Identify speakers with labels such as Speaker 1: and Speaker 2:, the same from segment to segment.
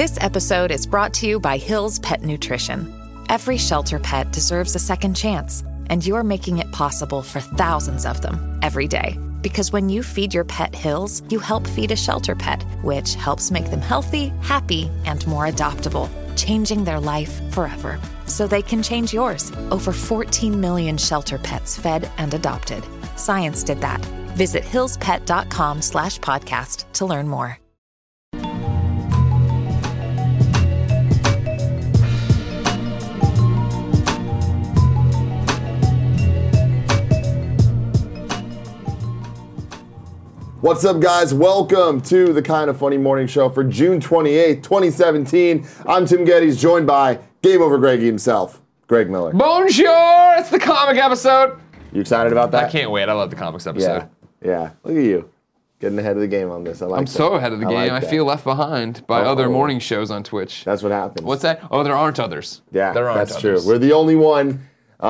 Speaker 1: This episode is brought to you by Hill's Pet Nutrition. Every shelter pet deserves a second chance, and you're making it possible for thousands of them every day. Because when you feed your pet Hill's, you help feed a shelter pet, which helps make them healthy, happy, and more adoptable, changing their life forever. So they can change yours. Over 14 million shelter pets fed and adopted. Science did that. Visit hillspet.com/podcast to learn more.
Speaker 2: What's up, guys? Welcome to the Kind of Funny Morning Show for June 28th, 2017. I'm Tim Geddes, joined by Game Over Greggy himself, Greg Miller.
Speaker 3: Bonjour! It's the comic episode.
Speaker 2: You excited about that?
Speaker 3: I can't wait. I love the comics episode.
Speaker 2: Yeah. Look at you. Getting ahead of the game on this.
Speaker 3: I'm so ahead of the game. I feel left behind by other morning shows on Twitch.
Speaker 2: That's what happens.
Speaker 3: What's that? Oh, there aren't others.
Speaker 2: Yeah,
Speaker 3: there aren't
Speaker 2: that's
Speaker 3: others.
Speaker 2: true. We're the only one.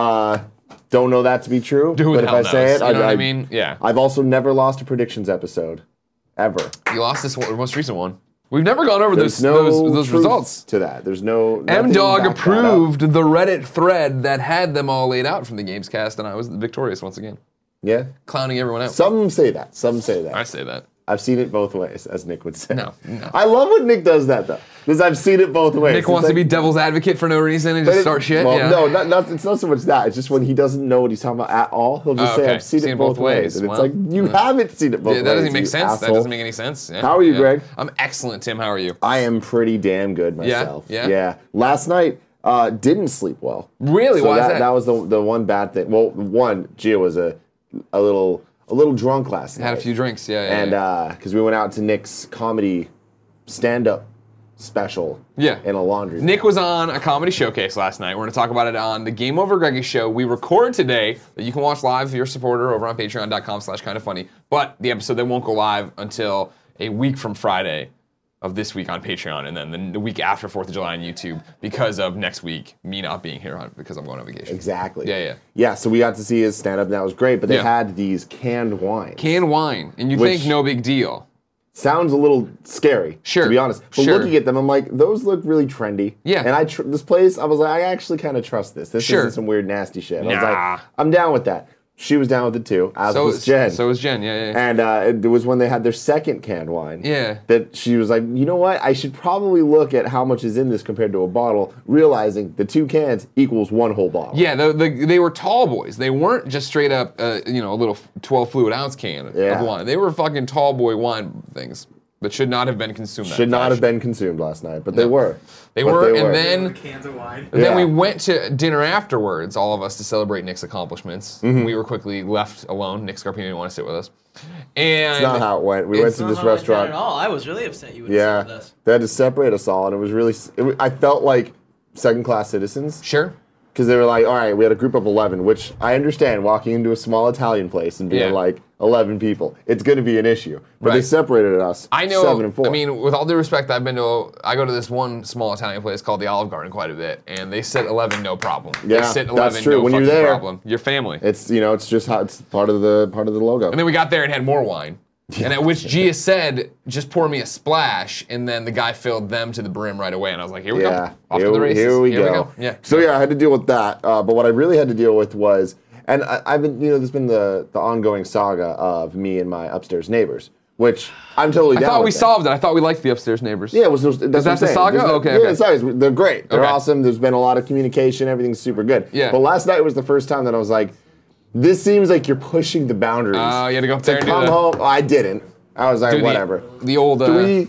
Speaker 2: Don't know that to be true.
Speaker 3: Who
Speaker 2: but
Speaker 3: the
Speaker 2: if
Speaker 3: hell
Speaker 2: I
Speaker 3: knows?
Speaker 2: say it,
Speaker 3: You know what I mean? Yeah.
Speaker 2: I've also never lost a predictions episode. Ever.
Speaker 3: You lost this one, most recent one. We've never gone over
Speaker 2: There's
Speaker 3: those
Speaker 2: truth
Speaker 3: results.
Speaker 2: to that. There's no.
Speaker 3: M-Dog approved the Reddit thread that had them all laid out from the Gamescast, and I was victorious once again.
Speaker 2: Yeah.
Speaker 3: Clowning everyone out.
Speaker 2: Some say that. Some say that.
Speaker 3: I say that.
Speaker 2: I've seen it both ways, as Nick would say.
Speaker 3: No.
Speaker 2: I love when Nick does that, though, because I've seen it both ways.
Speaker 3: Nick wants to be devil's advocate for no reason and just start shit?
Speaker 2: Well,
Speaker 3: yeah.
Speaker 2: no, it's not so much that. It's just when he doesn't know what he's talking about at all, he'll just say, I've seen it both ways. And it's like, you haven't seen it both ways.
Speaker 3: That doesn't make sense.
Speaker 2: Asshole.
Speaker 3: That doesn't make any sense. Yeah.
Speaker 2: How are you, Greg?
Speaker 3: I'm excellent, Tim. How are you?
Speaker 2: I am pretty damn good myself.
Speaker 3: Yeah?
Speaker 2: Last night, didn't sleep well.
Speaker 3: Really?
Speaker 2: So
Speaker 3: Why is that?
Speaker 2: That was the one bad thing. Well, one, Gia was a little drunk last night.
Speaker 3: Had a few drinks,
Speaker 2: And because we went out to Nick's comedy stand-up special in a laundry room.
Speaker 3: Nick was on a comedy showcase last night. We're going to talk about it on the Game Over Greggy show. We record today that you can watch live if you're a supporter over on patreon.com/kindoffunny. But the episode that won't go live until a week from Friday of this week on Patreon, and then the week after 4th of July on YouTube, because of next week, me not being here because I'm going on vacation.
Speaker 2: Exactly.
Speaker 3: Yeah,
Speaker 2: so we got to see his stand-up, and that was great, but they had these canned wines.
Speaker 3: Canned wine, and you think no big deal.
Speaker 2: Sounds a little scary, to be honest. But looking at them, I'm like, those look really trendy.
Speaker 3: Yeah.
Speaker 2: And this place, I was like, I actually kind of trust this. This isn't some weird nasty shit. I was like, I'm down with that. She was down with it too, as was Jen.
Speaker 3: So was Jen, yeah.
Speaker 2: And it was when they had their second canned wine.
Speaker 3: Yeah.
Speaker 2: That she was like, you know what? I should probably look at how much is in this compared to a bottle, realizing the 2 cans equals 1 whole bottle.
Speaker 3: Yeah, they were tall boys. They weren't just straight up, a little 12 fluid ounce can of wine. They were fucking tall boy wine things that should not have been consumed.
Speaker 2: Should not have been consumed last night, but they were.
Speaker 3: They were, and then
Speaker 4: cans of wine.
Speaker 3: Then we went to dinner afterwards, all of us, to celebrate Nick's accomplishments.
Speaker 2: Mm-hmm.
Speaker 3: We were quickly left alone. Nick Scarpino didn't want to sit with us. And
Speaker 2: it's not how it went. We went to this restaurant.
Speaker 4: Not at all. I was really upset you wouldn't sit with us.
Speaker 2: They had to separate us all, and it was really. I felt like second-class citizens.
Speaker 3: Sure.
Speaker 2: Because they were like, all right, we had a group of 11, which I understand, walking into a small Italian place and being like 11 people. It's going to be an issue. But they separated us 7 and 4.
Speaker 3: I mean, with all due respect, I go to this one small Italian place called the Olive Garden quite a bit, and they sit 11 no problem.
Speaker 2: Yeah,
Speaker 3: they sit 11
Speaker 2: that's true.
Speaker 3: no
Speaker 2: When you're
Speaker 3: fucking
Speaker 2: there,
Speaker 3: problem. Your family.
Speaker 2: It's it's just how it's part of the logo.
Speaker 3: And then we got there and had more wine. And at which Gia said, just pour me a splash, and then the guy filled them to the brim right away. And I was like, here we go. Off to the races.
Speaker 2: Here we go.
Speaker 3: Yeah.
Speaker 2: So I had to deal with that. But what I really had to deal with was, and I've been, there's been the ongoing saga of me and my upstairs neighbors, which I'm totally down with.
Speaker 3: I thought we solved it. I thought we liked the upstairs neighbors.
Speaker 2: Yeah, that's
Speaker 3: the saga? Okay.
Speaker 2: Sorry, they're great. They're awesome. There's been a lot of communication. Everything's super good.
Speaker 3: Yeah.
Speaker 2: But last night was the first time that I was like, this seems like you're pushing the boundaries.
Speaker 3: Oh, you had to go up there and do
Speaker 2: come
Speaker 3: that.
Speaker 2: home. I didn't. I was like, whatever.
Speaker 3: The old
Speaker 2: 3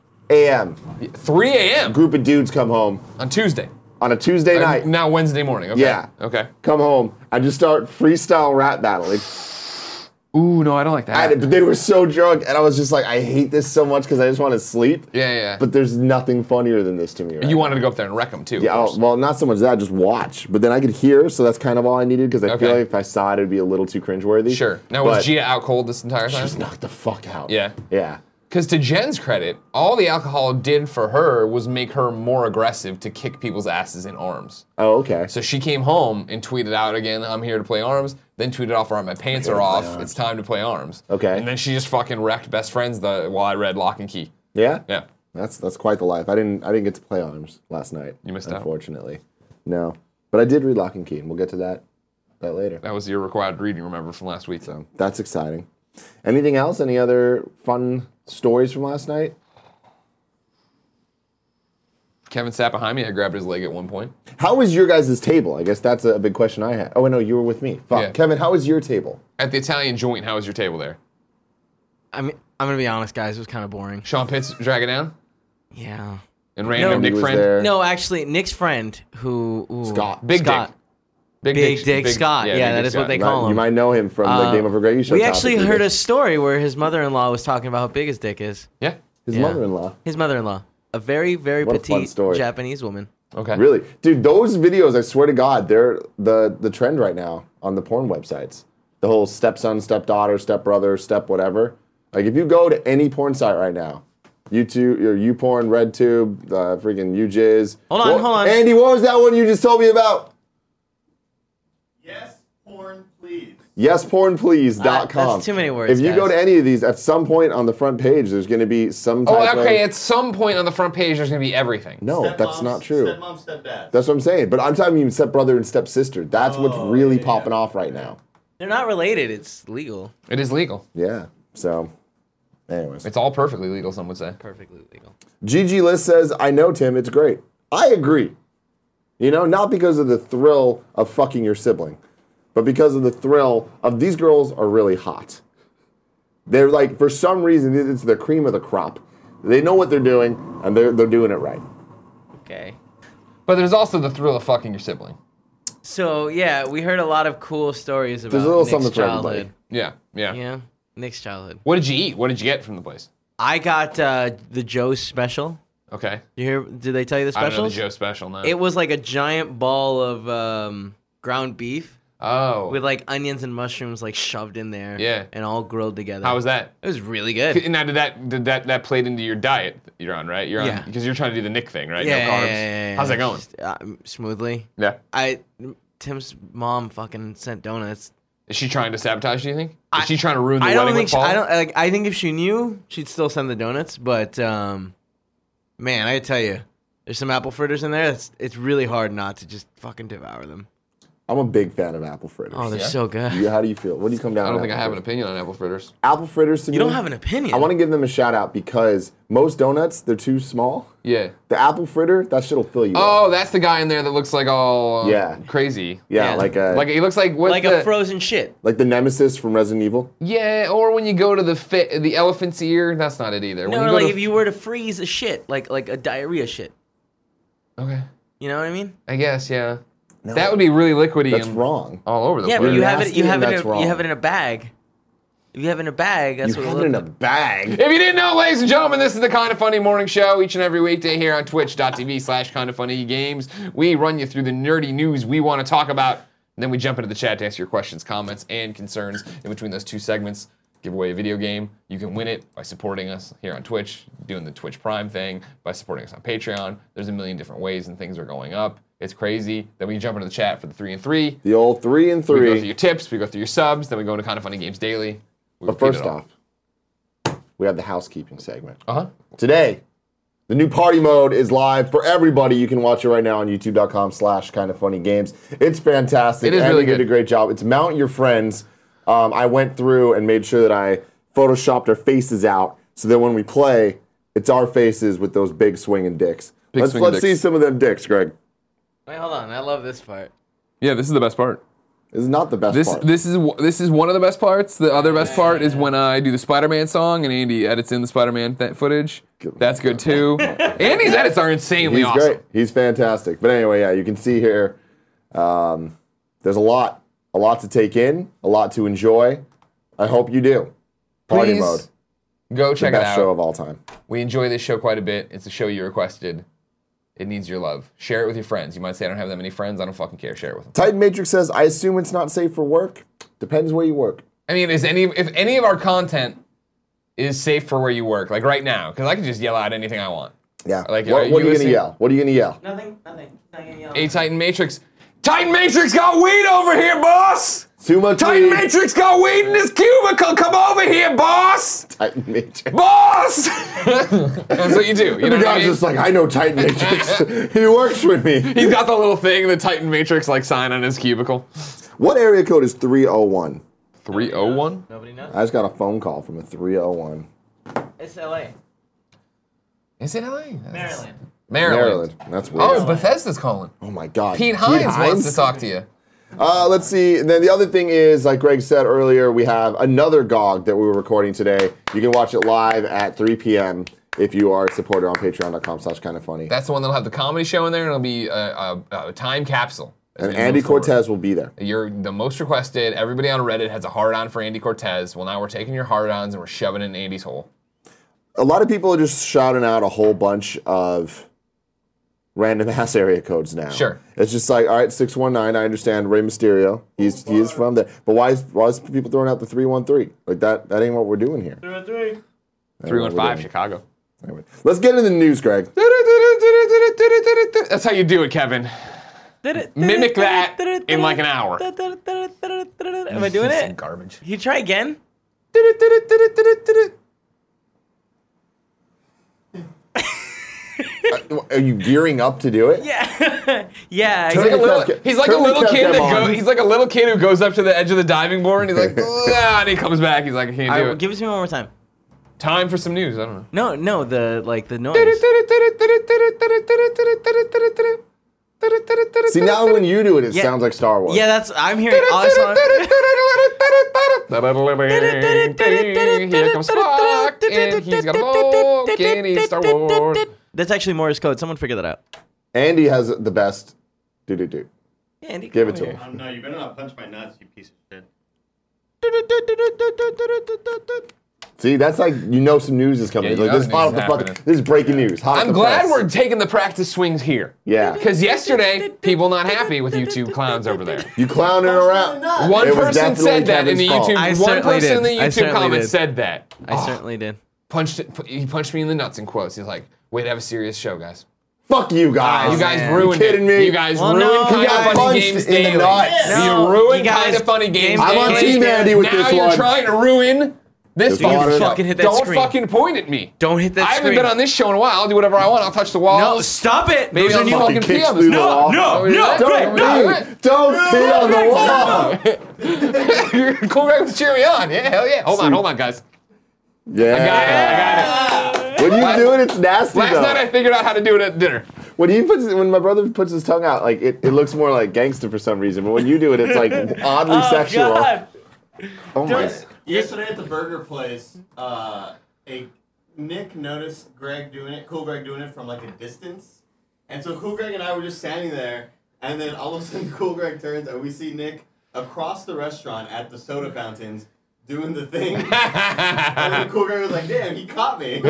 Speaker 2: a.m.
Speaker 3: 3 a.m.
Speaker 2: Group of dudes come home
Speaker 3: on Tuesday.
Speaker 2: On a Tuesday night.
Speaker 3: Now Wednesday morning. Okay.
Speaker 2: Yeah.
Speaker 3: Okay.
Speaker 2: Come home. I just start freestyle rap battling.
Speaker 3: Ooh, no, I don't like that.
Speaker 2: But they were so drunk, and I was just like, I hate this so much because I just want to sleep.
Speaker 3: Yeah.
Speaker 2: But there's nothing funnier than this to me.
Speaker 3: You wanted to go up there and wreck them too.
Speaker 2: Yeah. Well, not so much that, just watch. But then I could hear, so that's kind of all I needed because I feel like if I saw it, it'd be a little too cringeworthy.
Speaker 3: Sure. Now was Gia out cold this entire time?
Speaker 2: She was knocked the fuck out.
Speaker 3: Yeah.
Speaker 2: Yeah.
Speaker 3: Because to Jen's credit, all the alcohol did for her was make her more aggressive to kick people's asses in arms.
Speaker 2: Oh, okay.
Speaker 3: So she came home and tweeted out again, I'm here to play arms, then tweeted off, all right, my pants are off, it's time to play arms.
Speaker 2: Okay.
Speaker 3: And then she just fucking wrecked best friends while I read Lock and Key.
Speaker 2: Yeah?
Speaker 3: Yeah.
Speaker 2: That's quite the life. I didn't get to play Arms last night.
Speaker 3: You missed out.
Speaker 2: Unfortunately. No. But I did read Lock and Key, and we'll get to that later.
Speaker 3: That was your required reading, remember, from last week.
Speaker 2: So that's exciting. Anything else? Any other fun stories from last night?
Speaker 3: Kevin sat behind me. I grabbed his leg at one point.
Speaker 2: How was your guys' table? I guess that's a big question I had. Oh, no, you were with me. Fuck.
Speaker 3: Yeah.
Speaker 2: Kevin, how was your table?
Speaker 3: At the Italian joint, how was your table there?
Speaker 4: I mean, I'm gonna be honest, guys. It was kind of boring.
Speaker 3: Sean Pitts drag it down?
Speaker 4: Yeah.
Speaker 3: And random Nick
Speaker 2: was
Speaker 3: friend?
Speaker 2: there.
Speaker 4: No, actually, Nick's friend, who
Speaker 2: Scott.
Speaker 3: Big
Speaker 4: Scott.
Speaker 3: Dick.
Speaker 4: Big Dick Scott. Yeah,
Speaker 3: Big
Speaker 4: that
Speaker 3: Dick
Speaker 4: is what
Speaker 3: Scott.
Speaker 4: they call him.
Speaker 2: You might know him from the Game Over Greggy show.
Speaker 4: We
Speaker 2: topic
Speaker 4: actually
Speaker 2: we
Speaker 4: heard
Speaker 2: did.
Speaker 4: a story where his mother-in-law was talking about how big his dick is.
Speaker 3: Yeah.
Speaker 2: His
Speaker 4: Yeah.
Speaker 2: mother-in-law.
Speaker 4: His mother-in-law, a very, very
Speaker 2: What a fun
Speaker 4: petite
Speaker 2: story.
Speaker 4: Japanese woman.
Speaker 3: Okay.
Speaker 2: Really? Dude, those videos, I swear to God, they're the trend right now on the porn websites. The whole stepson, stepdaughter, stepbrother, step whatever. Like, if you go to any porn site right now, YouTube, or YouPorn, RedTube, freaking UJizz.
Speaker 4: Hold on.
Speaker 2: Andy, what was that one you just told me about? YesPornPlease.com.
Speaker 4: That's too many words,
Speaker 2: If you go
Speaker 4: guys.
Speaker 2: to any of these, at some point on the front page, there's going to be some type
Speaker 3: Oh, okay.
Speaker 2: of...
Speaker 3: At some point on the front page, there's going to be everything.
Speaker 2: No, that's not true.
Speaker 5: Stepmom, stepdad.
Speaker 2: That's what I'm saying. But I'm talking even stepbrother and stepsister. That's what's really popping off right now.
Speaker 4: They're not related. It's legal.
Speaker 3: It is legal.
Speaker 2: Yeah. So, anyways.
Speaker 3: It's all perfectly legal, some would say.
Speaker 4: Perfectly legal.
Speaker 2: Gigi Liz says, I know, Tim, it's great. I agree. You know, not because of the thrill of fucking your sibling, but because of the thrill of these girls are really hot. They're like, for some reason, it's the cream of the crop. They know what they're doing, and they're doing it right.
Speaker 4: Okay.
Speaker 3: But there's also the thrill of fucking your sibling.
Speaker 4: So yeah, we heard a lot of cool stories about
Speaker 2: There's a little
Speaker 4: Nick's
Speaker 2: something for
Speaker 4: childhood.
Speaker 2: everybody.
Speaker 3: Yeah.
Speaker 4: Yeah, Nick's childhood.
Speaker 3: What did you eat? What did you get from the place?
Speaker 4: I got the Joe's special.
Speaker 3: Okay.
Speaker 4: You hear? Did they tell you the
Speaker 3: I don't know
Speaker 4: specials?
Speaker 3: the Joe special, no.
Speaker 4: It was like a giant ball of ground beef
Speaker 3: Oh.
Speaker 4: with like onions and mushrooms like shoved in there.
Speaker 3: Yeah.
Speaker 4: And all grilled together.
Speaker 3: How was that?
Speaker 4: It was really good.
Speaker 3: Now, did that played into your diet that you're on, right? You're
Speaker 4: Yeah.
Speaker 3: on because you're trying to do the Nick thing, right?
Speaker 4: Yeah,
Speaker 3: No carbs.
Speaker 4: yeah.
Speaker 3: How's that going?
Speaker 4: Just, smoothly.
Speaker 3: Yeah.
Speaker 4: Tim's mom fucking sent donuts.
Speaker 3: Is she trying to sabotage? Do you think? Is she trying to ruin the
Speaker 4: I don't
Speaker 3: wedding
Speaker 4: think
Speaker 3: with Paul?
Speaker 4: I don't like. I think if she knew, she'd still send the donuts. But man, I tell you, there's some apple fritters in there. It's really hard not to just fucking devour them.
Speaker 2: I'm a big fan of apple fritters.
Speaker 4: Oh, they're so good.
Speaker 2: How do you feel? What do you come down
Speaker 3: I
Speaker 2: on
Speaker 3: don't think I
Speaker 2: apple
Speaker 3: have an
Speaker 2: fritters?
Speaker 3: opinion on apple fritters.
Speaker 2: Apple fritters to me.
Speaker 4: You don't have an opinion.
Speaker 2: I want to give them a shout out because most donuts, they're too small.
Speaker 3: Yeah.
Speaker 2: The apple fritter, that shit'll fill you up.
Speaker 3: Oh, that's the guy in there that looks like all crazy.
Speaker 2: Yeah,
Speaker 4: yeah.
Speaker 2: like
Speaker 3: He looks like what's
Speaker 4: like
Speaker 3: the,
Speaker 4: a frozen shit.
Speaker 2: like the nemesis from Resident Evil.
Speaker 3: Yeah, or when you go to the elephant's ear, that's not it either. When
Speaker 4: No,
Speaker 3: you go
Speaker 4: like
Speaker 3: to,
Speaker 4: if you were to freeze a shit, like a diarrhea shit.
Speaker 3: Okay.
Speaker 4: You know what I mean?
Speaker 3: I guess, yeah.
Speaker 2: No,
Speaker 3: That would be really liquidy
Speaker 2: That's
Speaker 3: and
Speaker 2: wrong.
Speaker 3: all over the
Speaker 4: Yeah,
Speaker 3: place.
Speaker 4: but you have it.
Speaker 2: nasty
Speaker 4: You have
Speaker 2: and
Speaker 4: it.
Speaker 2: that's
Speaker 4: You
Speaker 2: wrong.
Speaker 4: have it in a bag. If you have it in a bag, that's
Speaker 2: You
Speaker 4: what
Speaker 2: have
Speaker 4: it
Speaker 2: it in
Speaker 4: looks
Speaker 2: a bag.
Speaker 3: If you didn't know, ladies and gentlemen, this is the Kind of Funny Morning Show each and every weekday here on twitch.tv/kindoffunnygames. We run you through the nerdy news we want to talk about, and then we jump into the chat to answer your questions, comments, and concerns. In between those two segments, give away a video game. You can win it by supporting us here on Twitch, doing the Twitch Prime thing, by supporting us on Patreon. There's a million different ways and things are going up. It's crazy. Then we jump into the chat for the 3 and 3.
Speaker 2: The old 3 and
Speaker 3: We go through
Speaker 2: 3.
Speaker 3: your tips, we go through your subs, then we go into Kind of Funny Games Daily. We
Speaker 2: But
Speaker 3: repeat
Speaker 2: first
Speaker 3: it all.
Speaker 2: off, we have the housekeeping segment.
Speaker 3: Uh-huh.
Speaker 2: Today, the new party mode is live for everybody. You can watch it right now on youtube.com/kindoffunnygames. It's fantastic.
Speaker 3: It is
Speaker 2: Andy
Speaker 3: really
Speaker 2: did
Speaker 3: good.
Speaker 2: a great job. It's Mount Your Friends. I went through and made sure that I photoshopped our faces out so that when we play, it's our faces with those big swinging dicks.
Speaker 3: Big
Speaker 2: Let's
Speaker 3: swinging
Speaker 2: see
Speaker 3: dicks.
Speaker 2: some of them dicks, Greg.
Speaker 4: Wait, hold on. I love this part.
Speaker 3: Yeah, this is the best part.
Speaker 2: This is not the best part.
Speaker 3: This is one of the best parts. The other best part is when I do the Spider-Man song and Andy edits in the Spider-Man footage. That's good too. Andy's edits are insanely
Speaker 2: He's
Speaker 3: awesome.
Speaker 2: great. He's fantastic. But anyway, yeah, you can see here, there's a lot to take in, a lot to enjoy. I hope you do. Party
Speaker 3: Please
Speaker 2: mode,
Speaker 3: go
Speaker 2: the
Speaker 3: check it
Speaker 2: best show
Speaker 3: out.
Speaker 2: of all time.
Speaker 3: We enjoy this show quite a bit. It's a show you requested. It needs your love. Share it with your friends. You might say I don't have that many friends. I don't fucking care. Share it with them.
Speaker 2: Titan Matrix says, I assume it's not safe for work. Depends where you work.
Speaker 3: I mean, if any of our content is safe for where you work, like right now, because I can just yell out anything I want.
Speaker 2: Yeah.
Speaker 3: Like,
Speaker 2: what are you going to
Speaker 3: listening?
Speaker 2: yell? What are you going to yell?
Speaker 4: Nothing. Nothing.
Speaker 3: A Titan Matrix. Titan Matrix got weed over here, boss!
Speaker 2: Too much
Speaker 3: Titan
Speaker 2: weed.
Speaker 3: Matrix got weed in his cubicle. Come over here, boss!
Speaker 2: Titan Matrix.
Speaker 3: Boss! That's what you do. You know
Speaker 2: The
Speaker 3: what I
Speaker 2: guy's
Speaker 3: mean?
Speaker 2: just like, I know Titan Matrix. He works with me.
Speaker 3: He's got the little thing, the Titan Matrix like sign on his cubicle.
Speaker 2: What area code is 301?
Speaker 3: 301?
Speaker 4: Nobody knows.
Speaker 2: I just got a phone call from a 301.
Speaker 4: It's LA.
Speaker 3: Is it LA?
Speaker 4: Maryland.
Speaker 3: Maryland.
Speaker 2: That's weird.
Speaker 3: Oh, Bethesda's calling.
Speaker 2: Oh my God.
Speaker 3: Pete Hines wants to talk to you.
Speaker 2: Let's see. And then the other thing is, like Greg said earlier, we have another GOG that we were recording today. You can watch it live at 3 p.m. if you are a supporter on patreon.com/kindafunny.
Speaker 3: That's the one that'll have the comedy show in there, and it'll be a time capsule.
Speaker 2: And Andy Cortez will be there.
Speaker 3: You're the most requested. Everybody on Reddit has a hard-on for Andy Cortez. Well, now we're taking your hard-ons and we're shoving it in Andy's hole.
Speaker 2: A lot of people are just shouting out a whole bunch of random ass area codes now.
Speaker 3: Sure.
Speaker 2: It's just like, all right, 619, I understand Rey Mysterio. He is from there. But why is people throwing out the 313? Like that ain't what we're doing here.
Speaker 4: 313.
Speaker 3: 315 Chicago.
Speaker 2: Anyway, let's get into the news, Greg.
Speaker 3: That's how you do it, Kevin. Mimic that in like an hour.
Speaker 4: Am I doing it?
Speaker 3: Garbage.
Speaker 4: You try again?
Speaker 2: Are you gearing up to do it?
Speaker 4: Yeah. Yeah.
Speaker 3: He's like a little kid
Speaker 2: on.
Speaker 3: he's like a little kid who goes up to the edge of the diving board and he's like, "Ah," and he comes back. He's like, I can't do it.
Speaker 4: Give it to me one more time.
Speaker 3: Time for some news. I don't know.
Speaker 4: No, the noise.
Speaker 2: See, now when you do it, it sounds like Star Wars.
Speaker 4: Yeah, I'm hearing all this song.
Speaker 3: Here comes Spock, and he's got a bow, and he's Star Wars.
Speaker 4: That's actually Morse code. Someone figure that out.
Speaker 2: Andy has the best do-do-do.
Speaker 4: Yeah, Andy,
Speaker 2: Give
Speaker 4: come
Speaker 2: it to
Speaker 4: over
Speaker 2: him.
Speaker 5: No, you better not punch my nuts, you piece of shit.
Speaker 2: See, that's like, you know some news is coming.
Speaker 3: Yeah, you
Speaker 2: Like,
Speaker 3: know
Speaker 2: this,
Speaker 3: the news is happening.
Speaker 2: this is breaking news. Hot off
Speaker 3: I'm
Speaker 2: the
Speaker 3: glad
Speaker 2: press.
Speaker 3: we're taking the practice swings here.
Speaker 2: Yeah.
Speaker 3: Because yesterday, people not happy with YouTube clowns over there.
Speaker 2: You clowning around.
Speaker 3: One
Speaker 2: It was
Speaker 3: person
Speaker 2: definitely
Speaker 3: said that in the
Speaker 2: Kevin's fault.
Speaker 3: YouTube.
Speaker 4: I
Speaker 3: One
Speaker 4: certainly
Speaker 3: person in
Speaker 4: did.
Speaker 3: the
Speaker 4: I
Speaker 3: YouTube
Speaker 4: certainly
Speaker 3: comments
Speaker 4: did.
Speaker 3: said that.
Speaker 4: I certainly did.
Speaker 3: He punched me in the nuts in quotes. He's like, "Way to have a serious show, guys.
Speaker 2: Fuck you guys.
Speaker 3: You guys
Speaker 4: man.
Speaker 3: ruined
Speaker 2: You kidding
Speaker 3: it.
Speaker 2: me?
Speaker 3: You guys
Speaker 4: Well,
Speaker 3: ruined
Speaker 4: no,
Speaker 3: Kind
Speaker 4: you
Speaker 3: of
Speaker 4: got
Speaker 3: Funny
Speaker 2: punched
Speaker 3: Games
Speaker 2: in the
Speaker 3: daily.
Speaker 2: nuts.
Speaker 3: You
Speaker 4: No,
Speaker 3: ruined
Speaker 4: you guys-
Speaker 3: Kind of Funny Games
Speaker 2: I'm on
Speaker 3: daily.
Speaker 2: Team Andy with
Speaker 3: now
Speaker 2: this
Speaker 3: you're
Speaker 2: one.
Speaker 3: trying to ruin this
Speaker 2: This honor.
Speaker 3: show.
Speaker 4: Fucking hit that
Speaker 3: Don't
Speaker 4: screen.
Speaker 3: fucking point at me.
Speaker 4: Don't hit that
Speaker 3: I haven't
Speaker 4: screen.
Speaker 3: been on this show in a while. I'll do whatever I want. I'll touch the walls.
Speaker 4: No, stop it.
Speaker 3: Maybe
Speaker 4: Those
Speaker 3: I'll
Speaker 4: are new.
Speaker 3: fucking
Speaker 2: Kicks
Speaker 3: pee on
Speaker 2: through
Speaker 3: this.
Speaker 2: the wall.
Speaker 4: No,
Speaker 3: Don't
Speaker 2: Don't pee on the wall.
Speaker 3: Cool Greg was cheering me on. Yeah, hell yeah. Hold on, guys.
Speaker 2: Yeah.
Speaker 3: I got it.
Speaker 2: When you do it, it's nasty
Speaker 3: Last
Speaker 2: though.
Speaker 3: night I figured out how to do it at dinner.
Speaker 2: When my brother puts his tongue out, like it looks more like gangster for some reason. But when you do it, it's like oddly sexual.
Speaker 4: God.
Speaker 2: Oh my.
Speaker 5: Yesterday at the burger place, Nick noticed Cool Greg doing it from like a distance. And so Cool Greg and I were just standing there, and then all of a sudden Cool Greg turns and we see Nick across the restaurant at the soda fountains doing the thing. And then Cool Greg was like, damn, he caught me.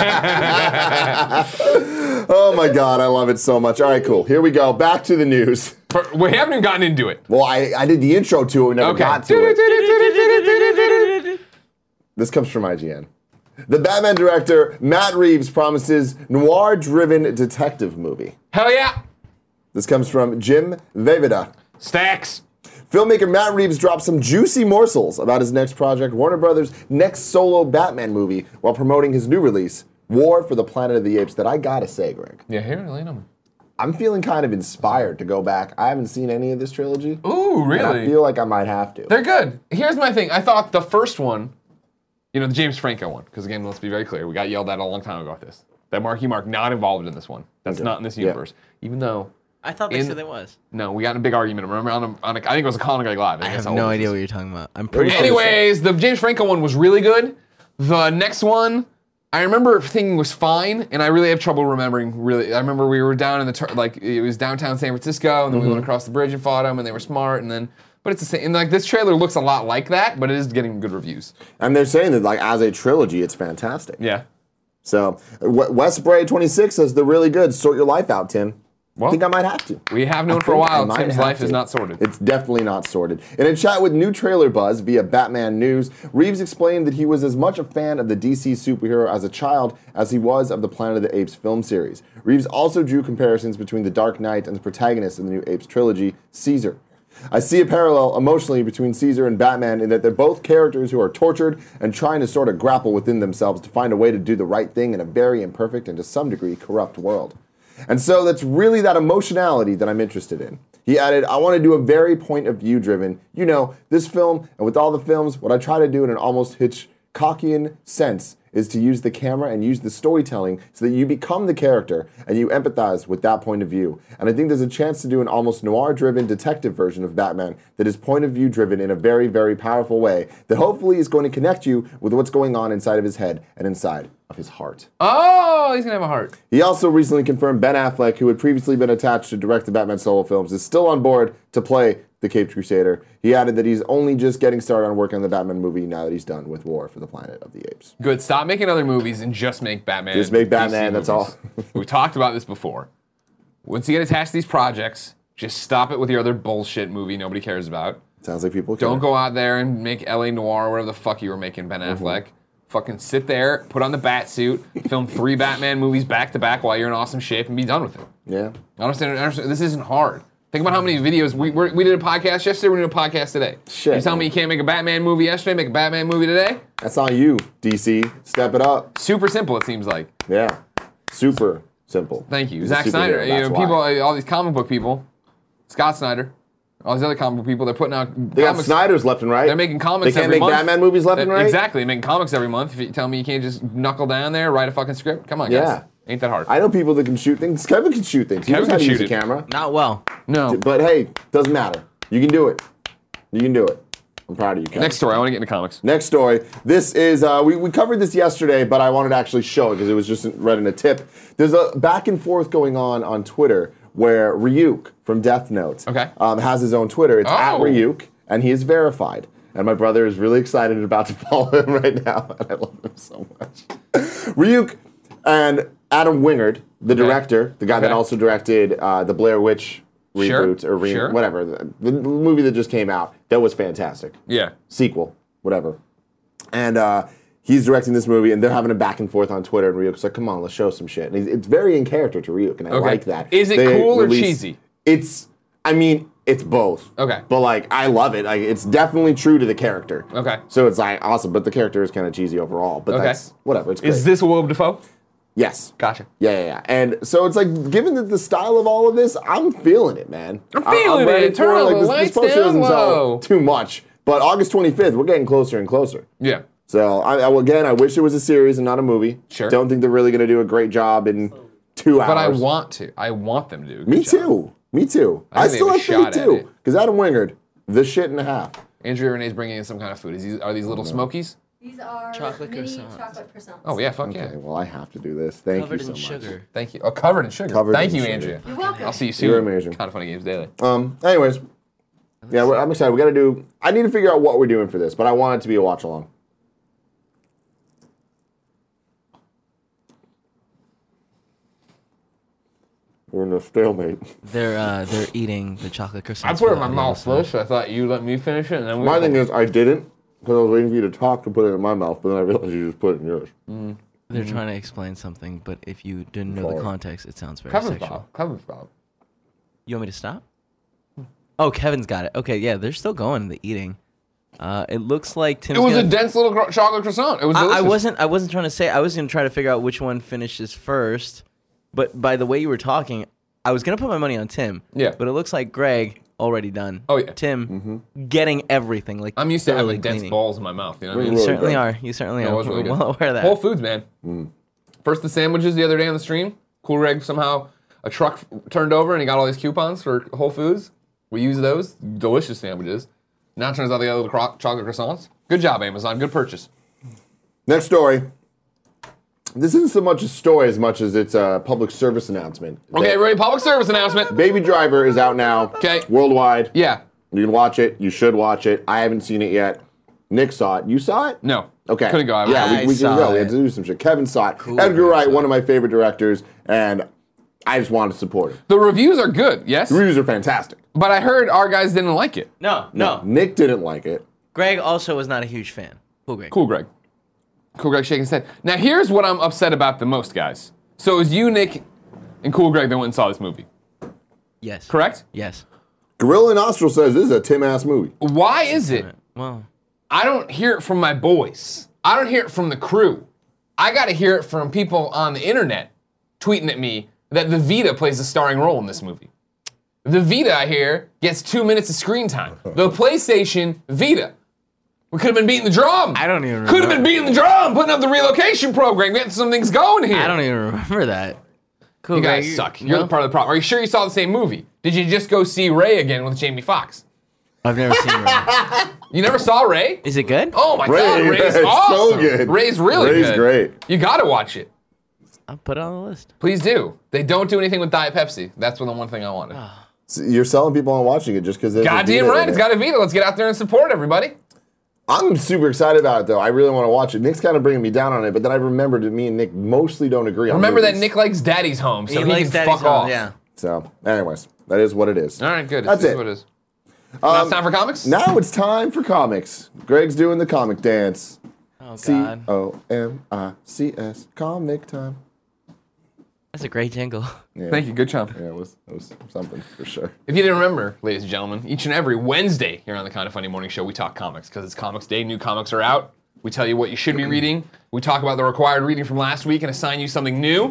Speaker 2: Oh my God, I love it so much. All right, cool. Here we go. Back to the news.
Speaker 3: We haven't even gotten into it.
Speaker 2: Well, I did the intro to it. We never got to it. This comes from IGN. The Batman director, Matt Reeves, promises noir-driven detective movie.
Speaker 3: Hell yeah.
Speaker 2: This comes from Jim Vejvoda.
Speaker 3: Stacks.
Speaker 2: Filmmaker Matt Reeves dropped some juicy morsels about his next project, Warner Brothers' next solo Batman movie, while promoting his new release, War for the Planet of the Apes, that I gotta say, Greg,
Speaker 3: Yeah, here, lay on.
Speaker 2: I'm feeling kind of inspired to go back. I haven't seen any of this trilogy.
Speaker 3: Ooh,
Speaker 2: And I
Speaker 3: really?
Speaker 2: feel like I might have to.
Speaker 3: They're good. Here's my thing. I thought the first one, the James Franco one, because again, let's be very clear, we got yelled at a long time ago with this. That Marky Mark not involved in this one. That's
Speaker 2: Okay.
Speaker 3: not in this
Speaker 2: Yeah.
Speaker 3: universe. Even though,
Speaker 4: I thought they said it was.
Speaker 3: no, we got in a big argument. Remember I think it was a Colin Greg Live.
Speaker 4: I
Speaker 3: think that's
Speaker 4: have
Speaker 3: how
Speaker 4: no
Speaker 3: old this
Speaker 4: idea
Speaker 3: is.
Speaker 4: what you're talking about. I'm pretty sure.
Speaker 3: Anyways, the James Franco one was really good. The next one, I remember thinking was fine, and I really have trouble remembering. Really, I remember we were down in it was downtown San Francisco, and then we went across the bridge and fought them, and they were smart, and then. But it's the same. And like this trailer looks a lot like that, but it is getting good reviews.
Speaker 2: And they're saying that, like, as a trilogy, it's fantastic.
Speaker 3: Yeah.
Speaker 2: So, West Bray 26 says they're really good. Sort your life out, Tim. I think I might have to.
Speaker 3: We have known
Speaker 2: I
Speaker 3: for a
Speaker 2: think I
Speaker 3: while
Speaker 2: might
Speaker 3: Tim's
Speaker 2: have
Speaker 3: life
Speaker 2: to.
Speaker 3: is not sorted.
Speaker 2: It's definitely not sorted. In a chat with New Trailer Buzz via Batman News, Reeves explained that he was as much a fan of the DC superhero as a child as he was of the Planet of the Apes film series. Reeves also drew comparisons between the Dark Knight and the protagonist in the new Apes trilogy, Caesar. I see a parallel emotionally between Caesar and Batman in that they're both characters who are tortured and trying to sort of grapple within themselves to find a way to do the right thing in a very imperfect and to some degree corrupt world. And so that's really that emotionality that I'm interested in. He added, I want to do a very point of view driven, this film, and with all the films, what I try to do in an almost Hitchcockian sense is to use the camera and use the storytelling so that you become the character and you empathize with that point of view. And I think there's a chance to do an almost noir-driven detective version of Batman that is point of view driven in a very, very powerful way that hopefully is going to connect you with what's going on inside of his head and inside of his heart.
Speaker 3: Oh, he's going to have a heart.
Speaker 2: He also recently confirmed Ben Affleck, who had previously been attached to direct the Batman solo films, is still on board to play the Caped Crusader. He added that he's only just getting started on working on the Batman movie now that he's done with War for the Planet of the Apes.
Speaker 3: Good. Stop making other movies and just make Batman.
Speaker 2: Just make
Speaker 3: DC
Speaker 2: Batman, that's all.
Speaker 3: movies. We talked about this before. Once you get attached to these projects, just stop it with your other bullshit movie nobody cares about.
Speaker 2: Sounds like people care.
Speaker 3: Don't go out there and make LA Noir or whatever the fuck you were making, Ben Affleck. Fucking sit there, put on the bat suit, film 3 Batman movies back to back while you're in awesome shape and be done with it.
Speaker 2: Yeah.
Speaker 3: I understand. This isn't hard. Think about how many videos we did a podcast yesterday. We're doing a podcast today.
Speaker 2: Shit,
Speaker 3: You telling me you can't make a Batman movie yesterday? Make a Batman movie today?
Speaker 2: That's on you, DC. Step it up.
Speaker 3: Super simple. It seems like.
Speaker 2: Yeah. Super simple.
Speaker 3: Thank you,
Speaker 2: He's a
Speaker 3: Zack Snyder.
Speaker 2: superhero, that's why.
Speaker 3: People, all these comic book people, Scott Snyder, all these other comic book people. They're putting out.
Speaker 2: They got Snyders left and right.
Speaker 3: They're making comics.
Speaker 2: They can't
Speaker 3: every
Speaker 2: make
Speaker 3: month.
Speaker 2: Batman movies left and right?
Speaker 3: Exactly. They're making comics every month. If you tell me you can't just knuckle down there, write a fucking script, come on, guys.
Speaker 2: Yeah.
Speaker 3: Ain't that hard?
Speaker 2: I know people that can shoot things. Kevin can shoot things. He
Speaker 3: Kevin
Speaker 2: knows how to
Speaker 3: can
Speaker 2: use
Speaker 3: shoot
Speaker 2: a
Speaker 3: it.
Speaker 2: camera.
Speaker 4: Not well.
Speaker 3: No.
Speaker 2: But hey, doesn't matter. You can do it. You can do it. I'm proud of you, Kevin.
Speaker 3: Next story. I want to get into comics.
Speaker 2: Next story. This is, we covered this yesterday, but I wanted to actually show it because it was just read in a tip. There's a back and forth going on Twitter where Ryuk from Death Note has his own Twitter. It's at Ryuk, and he is verified. And my brother is really excited and about to follow him right now, and I love him so much. Ryuk and Adam Wingard, the director, the guy that also directed the Blair Witch reboot or whatever, the movie that just came out, that was fantastic.
Speaker 3: Yeah.
Speaker 2: Sequel, whatever. And he's directing this movie, and they're having a back and forth on Twitter, and Ryuk's like, come on, let's show some shit. And it's very in character to Ryuk, and I like that.
Speaker 3: Is it cool or cheesy?
Speaker 2: It's both.
Speaker 3: Okay.
Speaker 2: But, I love it. It's definitely true to the character.
Speaker 3: Okay.
Speaker 2: So it's, awesome, but the character is kind of cheesy overall. But that's, whatever, it's great.
Speaker 3: Is this Willem Dafoe?
Speaker 2: Yes.
Speaker 3: Gotcha.
Speaker 2: Yeah. And so it's given the style of all of this, I'm feeling it, man.
Speaker 3: I'm feeling it. Turn on the lights
Speaker 2: poster
Speaker 3: down
Speaker 2: doesn't tell
Speaker 3: low.
Speaker 2: too much, but August 25th, we're getting closer and closer.
Speaker 3: Yeah.
Speaker 2: So, I wish it was a series and not a movie.
Speaker 3: Sure.
Speaker 2: Don't think they're really going to do a great job in 2 hours.
Speaker 3: But I want to. I want them to do a good
Speaker 2: Me
Speaker 3: job.
Speaker 2: too. Me too.
Speaker 3: I
Speaker 2: I
Speaker 3: think
Speaker 2: still
Speaker 3: they
Speaker 2: have
Speaker 3: have a shot
Speaker 2: faith
Speaker 3: at
Speaker 2: too.
Speaker 3: it.
Speaker 2: Because Adam Wingard, the shit and a half.
Speaker 3: Andrea Renee's bringing in some kind of food. Are these little smokies?
Speaker 6: These are
Speaker 4: Chocolate
Speaker 6: mini
Speaker 4: croissants.
Speaker 6: chocolate croissants.
Speaker 3: Oh, yeah, fuck
Speaker 2: Okay,
Speaker 3: yeah.
Speaker 2: well, I have to do this. Thank
Speaker 4: Covered
Speaker 2: you so
Speaker 4: in
Speaker 2: much.
Speaker 4: sugar.
Speaker 3: Thank you. Oh, covered in sugar.
Speaker 2: Covered
Speaker 3: Thank
Speaker 2: in
Speaker 3: you,
Speaker 2: sugar.
Speaker 3: Andrea.
Speaker 6: You're welcome.
Speaker 3: I'll see you soon.
Speaker 2: You're amazing.
Speaker 3: Kind of Funny Games Daily.
Speaker 2: Anyways, yeah, I'm excited. I need to figure out what we're doing for this, but I want it to be a watch along. We're in a stalemate.
Speaker 4: They're eating the chocolate croissants.
Speaker 3: I put it in my
Speaker 4: without
Speaker 3: mouth
Speaker 4: being
Speaker 3: first. I thought you let me finish it, and then
Speaker 2: My thing is, I didn't because I was waiting for you to talk to put it in my mouth, but then I realized you just put it in yours.
Speaker 4: They're trying to explain something, but if you didn't know the
Speaker 2: Sorry.
Speaker 4: context, it sounds very
Speaker 3: Cover
Speaker 4: sexual.
Speaker 3: Bob. Cover Bob.
Speaker 4: You want me to stop? Oh, Kevin's got it. Okay, yeah, they're still going the eating. It looks like Tim's
Speaker 3: It was
Speaker 4: gonna-
Speaker 3: a dense little chocolate croissant. It was delicious.
Speaker 4: I wasn't trying to say. I was gonna try to figure out which one finishes first, but by the way you were talking, I was gonna put my money on Tim.
Speaker 3: Yeah.
Speaker 4: But it looks like Greg already done.
Speaker 3: Oh, yeah.
Speaker 4: Tim getting everything. Like
Speaker 3: I'm used to
Speaker 4: thoroughly
Speaker 3: having dense
Speaker 4: cleaning.
Speaker 3: balls in my mouth. You know what I
Speaker 2: Really
Speaker 3: mean?
Speaker 4: You certainly
Speaker 2: good.
Speaker 4: are. You certainly
Speaker 3: It
Speaker 4: are.
Speaker 3: was really
Speaker 4: We're
Speaker 3: good.
Speaker 4: well aware of that.
Speaker 3: Whole Foods, man. First the sandwiches the other day on the stream. Cool Greg somehow a truck turned over and he got all these coupons for Whole Foods. We used those. Delicious sandwiches. Now it turns out they got little chocolate croissants. Good job, Amazon. Good purchase.
Speaker 2: Next story. This isn't so much a story as much as it's a public service announcement.
Speaker 3: Okay, ready? Public service announcement.
Speaker 2: Baby Driver is out now.
Speaker 3: Okay.
Speaker 2: Worldwide.
Speaker 3: Yeah.
Speaker 2: You can watch it. You should watch it. I haven't seen it yet. Nick saw it. You saw it?
Speaker 3: No.
Speaker 2: Okay.
Speaker 3: Couldn't go.
Speaker 2: Yeah,
Speaker 4: I
Speaker 2: we can
Speaker 4: saw
Speaker 2: go. We
Speaker 4: it.
Speaker 2: had to do some shit. Kevin saw it.
Speaker 4: Cool.
Speaker 2: Edgar Wright, one of my favorite directors, and I just wanted to support it.
Speaker 3: The reviews are good, yes?
Speaker 2: The reviews are fantastic.
Speaker 3: But I heard our guys didn't like it.
Speaker 4: No.
Speaker 2: Nick didn't like it.
Speaker 4: Greg also was not a huge fan. Cool, Greg.
Speaker 3: Cool, Greg. Cool, Greg shaking his head. Now, here's what I'm upset about the most, guys. So it was you, Nick, and Cool Greg that went and saw this movie,
Speaker 4: Yes.
Speaker 3: correct?
Speaker 4: Yes.
Speaker 2: Gorilla Nostril says this is a Tim-ass movie.
Speaker 3: Why is it
Speaker 4: Well,
Speaker 3: I don't hear it from my boys? I don't hear it from the crew. I got to hear it from people on the internet tweeting at me that the Vita plays a starring role in this movie. The Vita, I hear, gets 2 minutes of screen time. The PlayStation Vita. We could have been beating the drum.
Speaker 4: I don't even
Speaker 3: Could have
Speaker 4: remember.
Speaker 3: been beating the drum, putting up the relocation program, getting some things going here.
Speaker 4: I don't even remember that. Cool,
Speaker 3: You guys
Speaker 4: Greg.
Speaker 3: suck. You're the part of the problem. Are you sure you saw the same movie? Did you just go see Ray again with Jamie Foxx?
Speaker 4: I've never seen Ray.
Speaker 3: You never saw Ray?
Speaker 4: Is it good?
Speaker 3: Oh my God, Ray's
Speaker 2: it's
Speaker 3: awesome.
Speaker 2: so good.
Speaker 3: Ray's really
Speaker 2: Ray's
Speaker 3: good.
Speaker 2: great.
Speaker 3: You gotta watch it.
Speaker 4: I'll put it on the list.
Speaker 3: Please do. They don't do anything with Diet Pepsi. That's the one thing I wanted.
Speaker 2: So you're selling people on watching it just because there's
Speaker 3: Goddamn
Speaker 2: a Vita
Speaker 3: right,
Speaker 2: in
Speaker 3: it's
Speaker 2: it.
Speaker 3: got a Vita. Let's get out there and support everybody.
Speaker 2: I'm super excited about it, though. I really want to watch it. Nick's kind of bringing me down on it, but then I remembered that me and Nick mostly don't agree on
Speaker 3: Remember that
Speaker 2: movies.
Speaker 3: Nick likes Daddy's Home, so he,
Speaker 4: likes
Speaker 3: can
Speaker 4: Daddy's
Speaker 3: fuck
Speaker 4: Home,
Speaker 3: off.
Speaker 4: Yeah.
Speaker 2: So, anyways, that is what it is.
Speaker 3: All right, good.
Speaker 2: That's
Speaker 3: This is
Speaker 2: it.
Speaker 3: what it is. Now it's time for comics?
Speaker 2: Now it's time for comics. Greg's doing the comic dance.
Speaker 4: Oh, God.
Speaker 2: C-O-M-I-C-S, comic time.
Speaker 4: That's a great jingle.
Speaker 2: Yeah.
Speaker 3: Thank you. Good job.
Speaker 2: Yeah, it was something for sure.
Speaker 3: If you didn't remember, ladies and gentlemen, each and every Wednesday here on the Kind of Funny Morning Show, we talk comics because it's Comics Day. New comics are out. We tell you what you should be reading. We talk about the required reading from last week and assign you something new.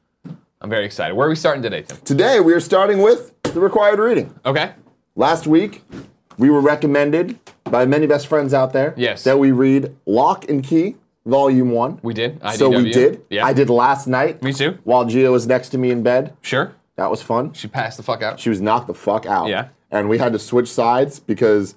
Speaker 3: I'm very excited. Where are we starting today, Tim?
Speaker 2: Today, we are starting with the required reading.
Speaker 3: Okay.
Speaker 2: Last week, we were recommended by many best friends out there
Speaker 3: Yes.
Speaker 2: that we read Lock and Key, Volume 1.
Speaker 3: We did.
Speaker 2: So we
Speaker 3: IDW.
Speaker 2: did.
Speaker 3: Yeah.
Speaker 2: I did last night.
Speaker 3: Me too.
Speaker 2: While Gia was next to me in bed.
Speaker 3: Sure.
Speaker 2: That was fun.
Speaker 3: She passed the fuck out.
Speaker 2: She was knocked the fuck out.
Speaker 3: Yeah.
Speaker 2: And we had to switch sides because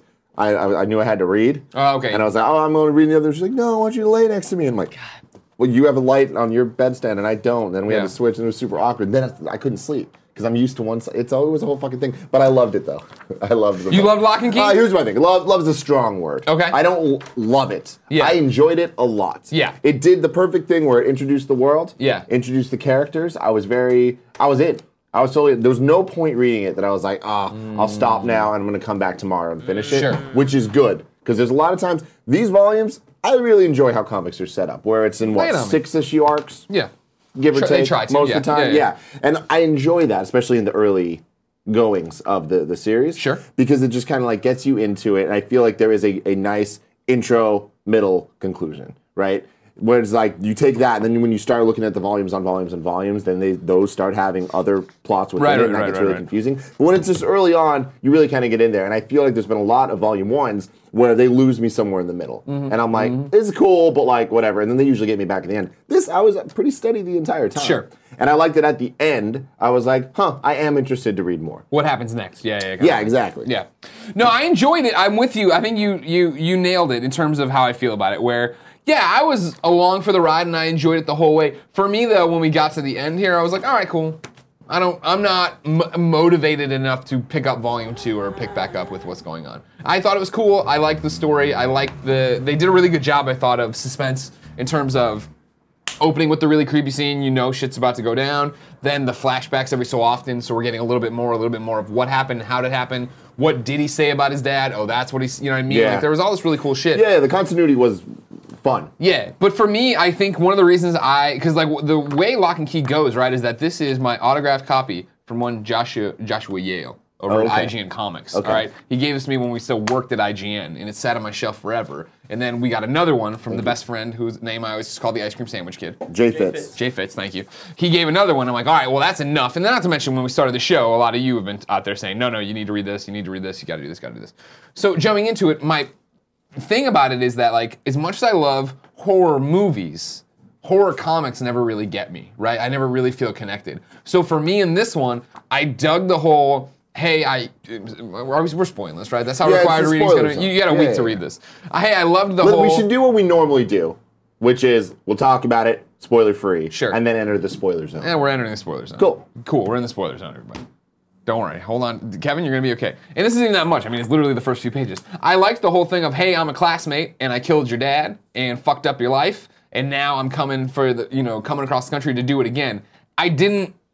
Speaker 2: I knew I had to read.
Speaker 3: Oh, okay.
Speaker 2: And I was like, oh, I'm going to read the other. She's like, no, I want you to lay next to me. And I'm like, God. Well, you have a light on your bedstand and I don't. Then we had
Speaker 3: Yeah.
Speaker 2: to switch and it was super awkward. Then I couldn't sleep because I'm used to one side. It was a whole fucking thing. But I loved it, though. I loved it.
Speaker 3: You loved Lock and Key?
Speaker 2: Here's my thing. Love is a strong word.
Speaker 3: Okay.
Speaker 2: I don't love it.
Speaker 3: Yeah.
Speaker 2: I enjoyed it a lot.
Speaker 3: Yeah.
Speaker 2: It did the perfect thing where it introduced the world.
Speaker 3: Yeah.
Speaker 2: Introduced the characters. I was in. I was totally. There was no point reading it that I was like, I'll stop now and I'm going to come back tomorrow and finish it.
Speaker 3: Sure.
Speaker 2: Which is good because there's a lot of times these volumes. I really enjoy how comics are set up, where it's in
Speaker 3: Lay it on me.
Speaker 2: 6-issue arcs,
Speaker 3: Yeah.
Speaker 2: give or
Speaker 3: They
Speaker 2: take,
Speaker 3: try to,
Speaker 2: most
Speaker 3: yeah.
Speaker 2: of the time.
Speaker 3: Yeah.
Speaker 2: And I enjoy that, especially in the early goings of the series.
Speaker 3: Sure.
Speaker 2: Because it just kind of like gets you into it, and I feel like there is a nice intro, middle, conclusion, right? Where it's like you take that, and then when you start looking at the volumes on volumes and volumes, then those start having other plots within
Speaker 3: Right,
Speaker 2: it, and
Speaker 3: right,
Speaker 2: that gets
Speaker 3: right,
Speaker 2: really
Speaker 3: right.
Speaker 2: confusing. But when it's just early on, you really kind of get in there, and I feel like there's been a lot of volume ones where they lose me somewhere in the middle,
Speaker 3: Mm-hmm.
Speaker 2: and I'm like, this is cool, but like whatever, and then they usually get me back at the end. This I was pretty steady the entire time.
Speaker 3: Sure.
Speaker 2: And I liked that at the end, I was like, I am interested to read more.
Speaker 3: What happens next? Yeah.
Speaker 2: Yeah, exactly.
Speaker 3: Yeah. No, I enjoyed it. I'm with you. I think you nailed it in terms of how I feel about it. Where, yeah, I was along for the ride and I enjoyed it the whole way. For me, though, when we got to the end here, I was like, all right, cool. I'm not motivated enough to pick up Volume 2 or pick back up with what's going on. I thought it was cool. I liked the story. I liked they did a really good job, I thought, of suspense in terms of opening with the really creepy scene, you know shit's about to go down. Then the flashbacks every so often, so we're getting a little bit more of what happened, how did it happen, what did he say about his dad? Oh, that's what you know what I mean?
Speaker 2: Yeah.
Speaker 3: Like there was all this really cool shit.
Speaker 2: Yeah, the continuity was fun.
Speaker 3: Yeah, but for me, I think one of the reasons because like the way Lock and Key goes, right, is that this is my autographed copy from one Joshua Yale over
Speaker 2: Okay.
Speaker 3: at IGN Comics.
Speaker 2: Okay.
Speaker 3: All right, he gave this to me when we still worked at IGN, and it sat on my shelf forever. And then we got another one from the best friend whose name I always just call the Ice Cream Sandwich Kid.
Speaker 2: Jay Fitz.
Speaker 3: Jay Fitz, thank you. He gave another one. I'm like, all right, well, that's enough. And then not to mention, when we started the show, a lot of you have been out there saying, no, you need to read this, you need to read this, you got to do this, got to do this. So jumping into it, my thing about it is that, like, as much as I love horror movies, horror comics never really get me, right? I never really feel connected. So for me in this one, I dug the whole, hey, we're spoiling this, right? That's how
Speaker 2: Yeah,
Speaker 3: required
Speaker 2: it's a
Speaker 3: reading's
Speaker 2: spoiler
Speaker 3: going to,
Speaker 2: zone.
Speaker 3: you got a
Speaker 2: Yeah,
Speaker 3: week
Speaker 2: yeah,
Speaker 3: to
Speaker 2: yeah.
Speaker 3: read this. Hey, I loved the
Speaker 2: Look,
Speaker 3: whole.
Speaker 2: we should do what we normally do, which is we'll talk about it, spoiler free,
Speaker 3: Sure.
Speaker 2: and then enter the spoiler zone.
Speaker 3: And we're entering the spoiler zone.
Speaker 2: Cool.
Speaker 3: We're in the spoiler zone, everybody. Don't worry. Hold on. Kevin, you're going to be okay. And this isn't even that much. I mean, it's literally the first few pages. I liked the whole thing of, hey, I'm a classmate, and I killed your dad, and fucked up your life, and now I'm coming across the country to do it again. I didn't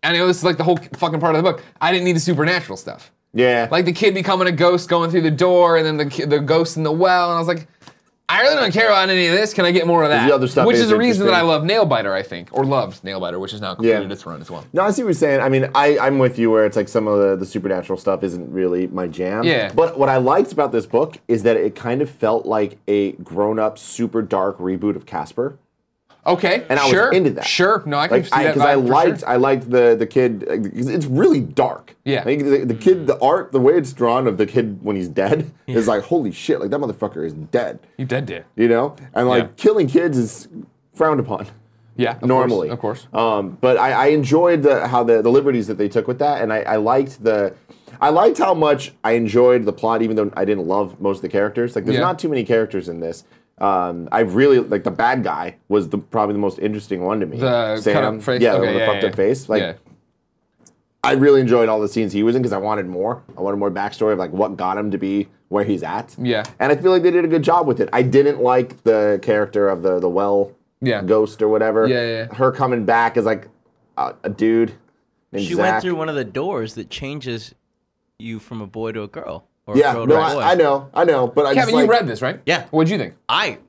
Speaker 3: And it was like the whole fucking part of the book. I didn't need the supernatural stuff.
Speaker 2: Yeah.
Speaker 3: Like the kid becoming a ghost going through the door, and then the ghost in the well, and I was like, I really don't care about any of this. Can I get more of that?
Speaker 2: The other stuff
Speaker 3: which
Speaker 2: is
Speaker 3: is the reason that I
Speaker 2: interesting.
Speaker 3: love Nailbiter, I think, or loved Nailbiter, which is now completed its run as well.
Speaker 2: No, I see what you're saying. I mean, I'm with you where it's like some of the supernatural stuff isn't really my jam.
Speaker 3: Yeah.
Speaker 2: But what I liked about this book is that it kind of felt like a grown-up, super dark reboot of Casper.
Speaker 3: Okay,
Speaker 2: And I was
Speaker 3: sure,
Speaker 2: into that.
Speaker 3: Sure, no, I can
Speaker 2: Like,
Speaker 3: see that
Speaker 2: because
Speaker 3: vibe for sure.
Speaker 2: I liked the kid. 'Cause it's really dark.
Speaker 3: Yeah.
Speaker 2: Like, the kid, the art, the way it's drawn of the kid when he's dead is like, holy shit! Like that motherfucker is dead.
Speaker 3: You dead.
Speaker 2: You know, and like
Speaker 3: Yeah.
Speaker 2: killing kids is frowned upon.
Speaker 3: Yeah, of
Speaker 2: Normally,
Speaker 3: course.
Speaker 2: But I enjoyed how the liberties that they took with that, and I liked how much I enjoyed the plot, even though I didn't love most of the characters. Like, there's
Speaker 3: Yeah.
Speaker 2: not too many characters in this. I really like the bad guy was probably the most interesting one to me.
Speaker 3: The
Speaker 2: Sam,
Speaker 3: cut up face?
Speaker 2: yeah,
Speaker 3: Okay,
Speaker 2: the
Speaker 3: yeah,
Speaker 2: fucked
Speaker 3: yeah.
Speaker 2: up face. Like,
Speaker 3: Yeah.
Speaker 2: I really enjoyed all the scenes he was in because I wanted more. I wanted more backstory of like what got him to be where he's at.
Speaker 3: Yeah.
Speaker 2: and I feel like they did a good job with it. I didn't like the character of the well
Speaker 3: Yeah.
Speaker 2: ghost or whatever.
Speaker 3: Yeah.
Speaker 2: Her coming back as like a dude named
Speaker 4: She
Speaker 2: Zach.
Speaker 4: went through one of the doors that changes you from a boy to a girl. Or
Speaker 2: Yeah,
Speaker 4: a girl
Speaker 2: no,
Speaker 4: to a boy.
Speaker 2: I know, but I
Speaker 3: Kevin,
Speaker 2: just like,
Speaker 3: you read this, right?
Speaker 4: Yeah.
Speaker 3: What'd you think?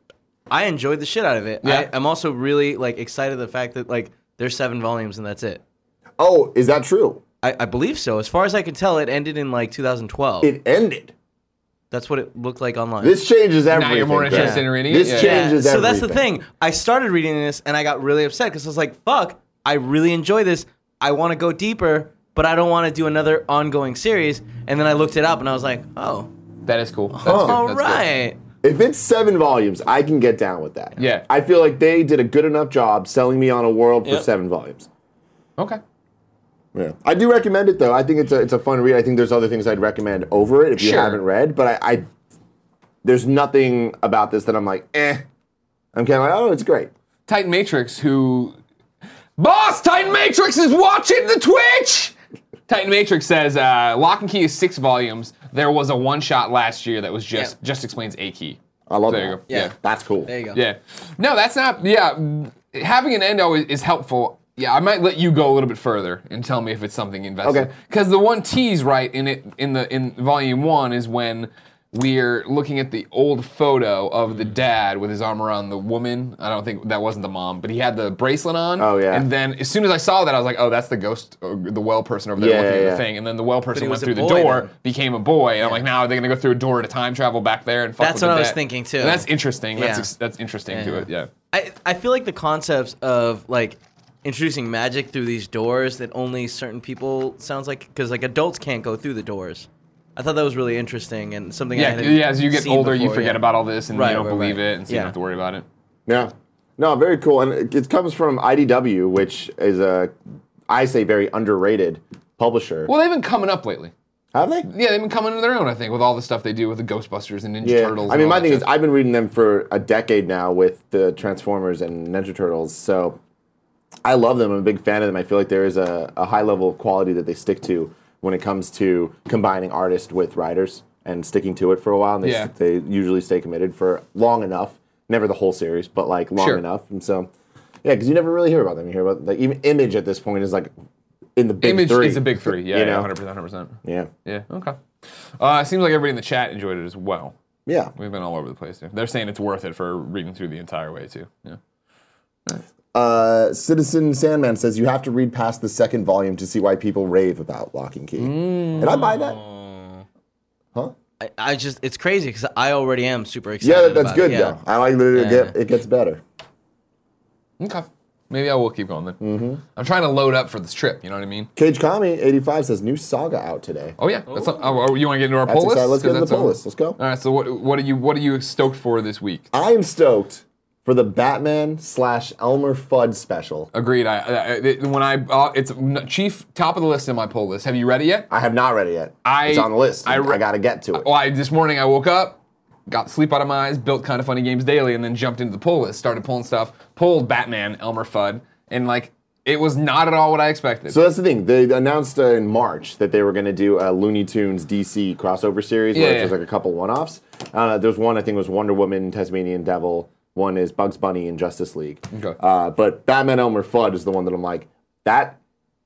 Speaker 4: I enjoyed the shit out of it.
Speaker 3: Yeah.
Speaker 4: I'm also really like excited the fact that like there's 7 volumes and that's it.
Speaker 2: Oh, is that true?
Speaker 4: I believe so. As far as I can tell, it ended in like 2012.
Speaker 2: It ended.
Speaker 4: That's what it looked like online.
Speaker 2: This changes everything.
Speaker 3: you're more
Speaker 2: Greg.
Speaker 3: interested in reading it?
Speaker 2: This
Speaker 3: Yeah.
Speaker 2: changes
Speaker 4: So
Speaker 2: everything.
Speaker 4: that's the thing. I started reading this and I got really upset because I was like, fuck, I really enjoy this. I want to go deeper, but I don't want to do another ongoing series. And then I looked it up and I was like, oh,
Speaker 3: That is cool. That's
Speaker 2: Huh.
Speaker 3: good.
Speaker 4: all
Speaker 3: That's good.
Speaker 4: right.
Speaker 2: If it's 7 volumes, I can get down with that.
Speaker 3: Yeah.
Speaker 2: I feel like they did a good enough job selling me on a world for
Speaker 4: Yep.
Speaker 2: 7 volumes.
Speaker 3: Okay.
Speaker 2: Yeah. I do recommend it though. I think it's a fun read. I think there's other things I'd recommend over it if you
Speaker 3: Sure.
Speaker 2: haven't read, but I there's nothing about this that I'm like, eh. I'm kind of like, oh, it's great.
Speaker 3: Titan Matrix, who... Boss, Titan Matrix is watching the Twitch! Titan Matrix says, Lock and Key is 6 volumes. There was a one-shot last year that was just explains a key.
Speaker 2: I love
Speaker 3: There you
Speaker 2: that.
Speaker 3: go.
Speaker 4: Yeah.
Speaker 2: That's cool.
Speaker 4: There you go.
Speaker 3: Yeah. No, that's not... Yeah, having an end always is helpful. Yeah, I might let you go a little bit further and tell me if it's something invested.
Speaker 2: Okay.
Speaker 3: Because the one tease right in volume 1 is when we're looking at the old photo of the dad with his arm around the woman. I don't think that wasn't the mom, but he had the bracelet on.
Speaker 2: Oh, yeah.
Speaker 3: And then as soon as I saw that, I was like, oh, that's the ghost, the well person over there
Speaker 2: Yeah,
Speaker 3: looking at
Speaker 2: yeah.
Speaker 3: the thing. And then the well person
Speaker 4: he
Speaker 3: went
Speaker 4: was a
Speaker 3: through the
Speaker 4: boy
Speaker 3: door,
Speaker 4: then.
Speaker 3: became a boy. And I'm like, now are they going to go through a door to time travel back there and fuck
Speaker 4: That's
Speaker 3: with
Speaker 4: what
Speaker 3: the
Speaker 4: I was
Speaker 3: dad?
Speaker 4: thinking, too.
Speaker 3: And that's interesting.
Speaker 4: Yeah.
Speaker 3: That's interesting to
Speaker 4: Yeah.
Speaker 3: it. Yeah.
Speaker 4: I feel like the concepts of like introducing magic through these doors that only certain people sounds like because like adults can't go through the doors. I thought that was really interesting and something. I
Speaker 3: Yeah,
Speaker 4: hadn't
Speaker 3: yeah. As you get
Speaker 4: seen
Speaker 3: older, you
Speaker 4: before,
Speaker 3: forget
Speaker 4: yeah.
Speaker 3: about all this and
Speaker 4: Right,
Speaker 3: you don't
Speaker 4: right,
Speaker 3: believe
Speaker 4: right.
Speaker 3: it, and so you
Speaker 4: Yeah.
Speaker 3: don't have to worry about it.
Speaker 2: Yeah. No, very cool. And it comes from IDW, which is I say, very underrated publisher.
Speaker 3: Well, they've been coming up lately.
Speaker 2: Have they?
Speaker 3: Yeah, they've been coming into their own, I think, with all the stuff they do with the Ghostbusters and Ninja
Speaker 2: Yeah.
Speaker 3: Turtles.
Speaker 2: I
Speaker 3: and
Speaker 2: mean,
Speaker 3: all
Speaker 2: my
Speaker 3: that
Speaker 2: thing is,
Speaker 3: shit.
Speaker 2: I've been reading them for a decade now with the Transformers and Ninja Turtles, so I love them. I'm a big fan of them. I feel like there is a high level of quality that they stick to when it comes to combining artists with writers and sticking to it for a while. And
Speaker 3: Yeah.
Speaker 2: they usually stay committed for long enough. Never the whole series, but like long
Speaker 3: Sure.
Speaker 2: enough. And so, yeah, because you never really hear about them. You hear about, like, even Image at this point is like in the big
Speaker 3: Image
Speaker 2: 3.
Speaker 3: is a big 3. Yeah,
Speaker 2: You
Speaker 3: yeah,
Speaker 2: know?
Speaker 3: 100%, 100%.
Speaker 2: Yeah.
Speaker 3: Yeah, okay. It seems like everybody in the chat enjoyed it as well.
Speaker 2: Yeah.
Speaker 3: We've been all over the place there. They're saying it's worth it for reading through the entire way, too. Yeah.
Speaker 2: Citizen Sandman says you have to read past the 2nd volume to see why people rave about Lock and Key. And I buy that. Huh?
Speaker 4: I just it's crazy because I already am super excited.
Speaker 2: Yeah, that's
Speaker 4: about
Speaker 2: good
Speaker 4: it,
Speaker 2: though. I like that
Speaker 4: Yeah.
Speaker 2: it gets better.
Speaker 3: Okay. Maybe I will keep going then. Mm-hmm. I'm trying to load up for this trip, you know what I mean?
Speaker 2: Cage Kami 85 says new saga out today.
Speaker 3: Oh, yeah. That's you want to get into our
Speaker 2: That's
Speaker 3: poll list?
Speaker 2: exciting. Let's get
Speaker 3: 'Cause
Speaker 2: into the
Speaker 3: that's
Speaker 2: poll list. Let's go.
Speaker 3: All right, so what are you stoked for this week?
Speaker 2: I am stoked for the Batman / Elmer Fudd special.
Speaker 3: Agreed. It's chief top of the list in my poll list. Have you read it yet?
Speaker 2: I have not read it yet. It's on the list. I got to get to it.
Speaker 3: Well, this morning I woke up, got sleep out of my eyes, built Kind of Funny Games Daily, and then jumped into the poll list, started pulling stuff, pulled Batman, Elmer Fudd, and like it was not at all what I expected.
Speaker 2: So that's the thing. They announced in March that they were going to do a Looney Tunes DC crossover series, where it was like a couple one-offs. There's one, I think it was Wonder Woman, Tasmanian Devil. One is Bugs Bunny and Justice League.
Speaker 3: Okay.
Speaker 2: But Batman Elmer Fudd is the one that I'm like, that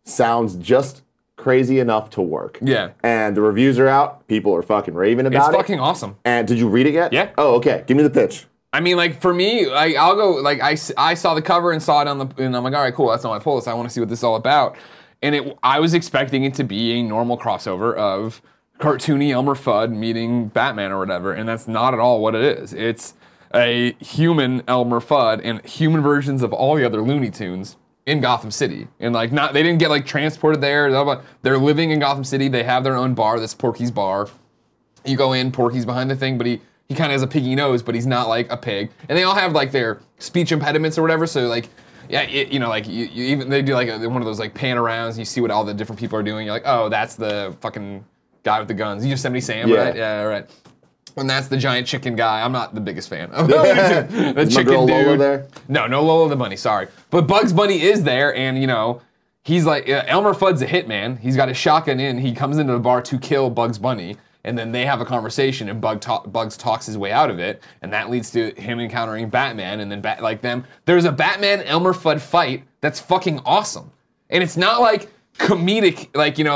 Speaker 2: sounds just crazy enough to work.
Speaker 3: Yeah.
Speaker 2: And the reviews are out. People are fucking raving about
Speaker 3: It's
Speaker 2: it.
Speaker 3: fucking awesome.
Speaker 2: And did you read it yet?
Speaker 3: Yeah.
Speaker 2: Oh, okay. Give me the pitch.
Speaker 3: I mean, like, for me, I'll go, like, I saw the cover and saw it and I'm like, all right, cool, that's on my pull list. I want to see what this is all about. And I was expecting it to be a normal crossover of cartoony Elmer Fudd meeting Batman or whatever, and that's not at all what it is. It's a human Elmer Fudd and human versions of all the other Looney Tunes in Gotham City. And, like, they didn't get, like, transported there. They're living in Gotham City. They have their own bar, that's Porky's Bar. You go in, Porky's behind the thing, but he kind of has a piggy nose, but he's not like a pig. And they all have like their speech impediments or whatever. So like, yeah, you even they do like one of those like pan arounds. And you see what all the different people are doing. You're like, oh, that's the fucking guy with the guns. Yosemite Sam,
Speaker 2: Yeah.
Speaker 3: right? Yeah, right. And that's the giant chicken guy. I'm not the biggest fan of the
Speaker 2: Is my
Speaker 3: chicken
Speaker 2: girl
Speaker 3: dude.
Speaker 2: Lola there?
Speaker 3: No Lola the bunny. Sorry, but Bugs Bunny is there, and he's like Elmer Fudd's a hitman. He's got his shotgun in. He comes into the bar to kill Bugs Bunny. And then they have a conversation, and Bugs talks his way out of it, and that leads to him encountering Batman, and then there's a Batman Elmer Fudd fight that's fucking awesome, and it's not like comedic,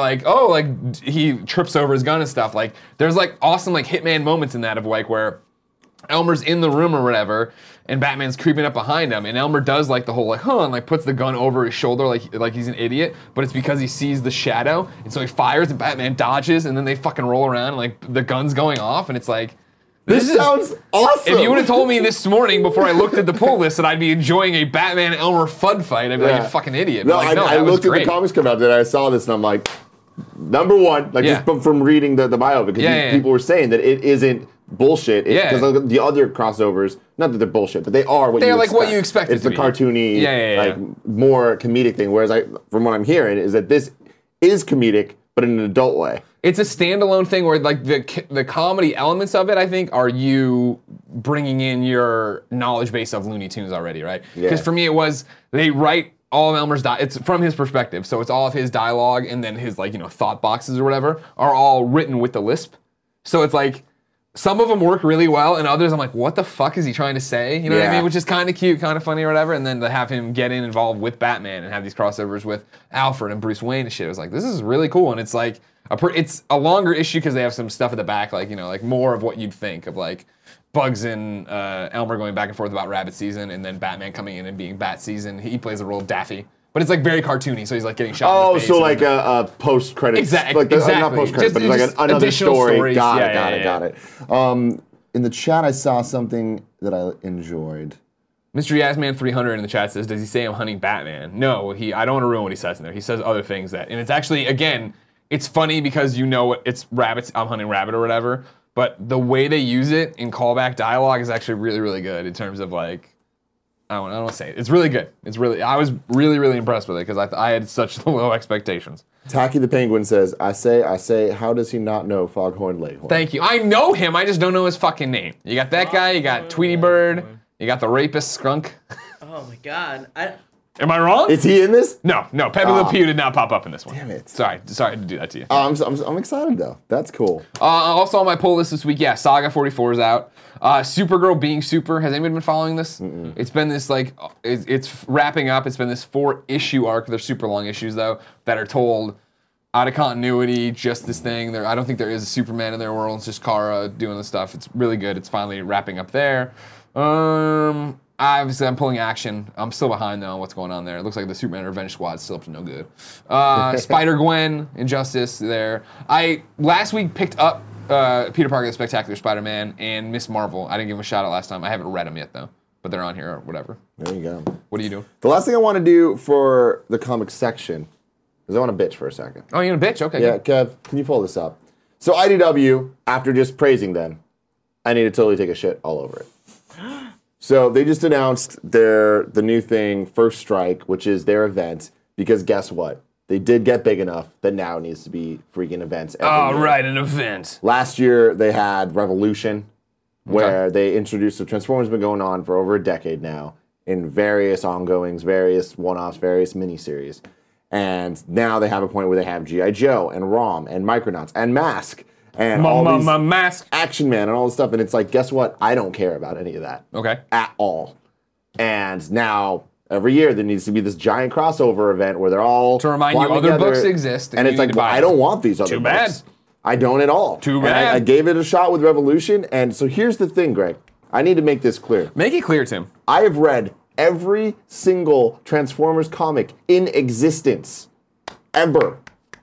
Speaker 3: like he trips over his gun and stuff. Like there's like awesome like Hitman moments in that of like where Elmer's in the room or whatever, and Batman's creeping up behind him, and Elmer does like the whole like, and like puts the gun over his shoulder like he's an idiot, but it's because he sees the shadow, and so he fires, and Batman dodges, and then they fucking roll around, and like the gun's going off, and it's like,
Speaker 2: This sounds awesome.
Speaker 3: If you would have told me this morning before I looked at the pull list that I'd be enjoying a Batman Elmer Fudd fight, I'd be like, you fucking idiot.
Speaker 2: No,
Speaker 3: But like,
Speaker 2: I
Speaker 3: that was
Speaker 2: looked at
Speaker 3: great.
Speaker 2: the comics come out today, I saw this, and I'm like, number one, like
Speaker 3: Yeah.
Speaker 2: just from reading the bio, because people were saying that it isn't bullshit. Because the other crossovers, not that they're bullshit, but they are what
Speaker 3: They're
Speaker 2: you
Speaker 3: like
Speaker 2: expect.
Speaker 3: what you expect it
Speaker 2: It's
Speaker 3: to
Speaker 2: the
Speaker 3: be.
Speaker 2: cartoony, like more comedic thing. Whereas from what I'm hearing, is that this is comedic, but in an adult way.
Speaker 3: It's a standalone thing where like the comedy elements of it, I think, are you bringing in your knowledge base of Looney Tunes already, right? Because for me, it was they write all of Elmer's it's from his perspective, so it's all of his dialogue, and then his thought boxes or whatever are all written with the lisp. So it's like some of them work really well, and others I'm like, what the fuck is he trying to say? You know what I mean? Which is kind of cute, kind of funny or whatever. And then to have him get involved with Batman and have these crossovers with Alfred and Bruce Wayne and shit, it was like, this is really cool. And it's like it's a longer issue because they have some stuff at the back, like like more of what you'd think of like Bugs and Elmer going back and forth about Rabbit Season, and then Batman coming in and being Bat Season. He plays the role of Daffy. But it's like very cartoony, so he's like getting shot in the face.
Speaker 2: So like a post-credits.
Speaker 3: Exactly.
Speaker 2: Not post-credits, but like another
Speaker 3: additional
Speaker 2: story.
Speaker 3: stories.
Speaker 2: Got it. In the chat, I saw something that I enjoyed.
Speaker 3: Mr. Yasman 300 in the chat says, does he say I'm hunting Batman? No, I don't want to ruin what he says in there. He says other things and it's actually, again, it's funny because it's rabbits, I'm hunting rabbit or whatever, but the way they use it in callback dialogue is actually really, really good in terms of like, I don't want to say it. It's really good. I was really, really impressed with it because I had such low expectations.
Speaker 2: Tacky the Penguin says, I say, how does he not know Foghorn Leghorn?
Speaker 3: Thank you. I know him, I just don't know his fucking name. You got that guy, you got Tweety Bird, you got the rapist skunk.
Speaker 4: Oh my god.
Speaker 3: Am I wrong?
Speaker 2: Is he in this?
Speaker 3: No, Pepe Le Pew did not pop up in this one.
Speaker 2: Damn it.
Speaker 3: Sorry to do that to you.
Speaker 2: I'm excited though. That's cool.
Speaker 3: Also on my pull list this week, Saga 44 is out. Supergirl Being Super. Has anyone been following this? It's been this it's wrapping up. It's been this 4-issue arc. They're super long issues though that are told out of continuity. Just this thing. I don't think there is a Superman in their world. It's just Kara doing the stuff. It's really good. It's finally wrapping up there. Obviously, I'm pulling Action. I'm still behind though on what's going on there. It looks like the Superman Revenge Squad's still up to no good. Spider-Gwen, Injustice there. I last week picked up Peter Parker, the Spectacular Spider-Man, and Miss Marvel. I didn't give them a shout out last time. I haven't read them yet though, but they're on here or whatever.
Speaker 2: There you go.
Speaker 3: What are you doing?
Speaker 2: The last thing I want to do for the comic section is I want to bitch for a second.
Speaker 3: Oh, you're a bitch? Okay.
Speaker 2: Yeah, Kev, can you pull this up? So IDW, after just praising them, I need to totally take a shit all over it. So they just announced the new thing, First Strike, which is their event, because guess what? They did get big enough that now it needs to be freaking events every year.
Speaker 3: Right, an event.
Speaker 2: Last year they had Revolution, where they introduced the Transformers. Been going on for over a decade now in various ongoings, various one-offs, various miniseries. And now they have a point where they have G.I. Joe and ROM and Micronauts and Mask and all these
Speaker 3: Mask.
Speaker 2: Action Man and all this stuff. And it's like, guess what? I don't care about any of that.
Speaker 3: Okay.
Speaker 2: At all. And now Every year there needs to be this giant crossover event where they're all
Speaker 3: To remind you
Speaker 2: flying
Speaker 3: other
Speaker 2: together,
Speaker 3: books exist, and
Speaker 2: And
Speaker 3: you
Speaker 2: it's
Speaker 3: need
Speaker 2: like,
Speaker 3: to buy
Speaker 2: I
Speaker 3: them.
Speaker 2: don't want these other
Speaker 3: Too
Speaker 2: books.
Speaker 3: bad.
Speaker 2: I don't at all.
Speaker 3: Too
Speaker 2: And
Speaker 3: bad.
Speaker 2: I gave it a shot with Revolution, and so here's the thing, Greg. I need to make this clear.
Speaker 3: Make it clear, Tim.
Speaker 2: I have read every single Transformers comic in existence, ever,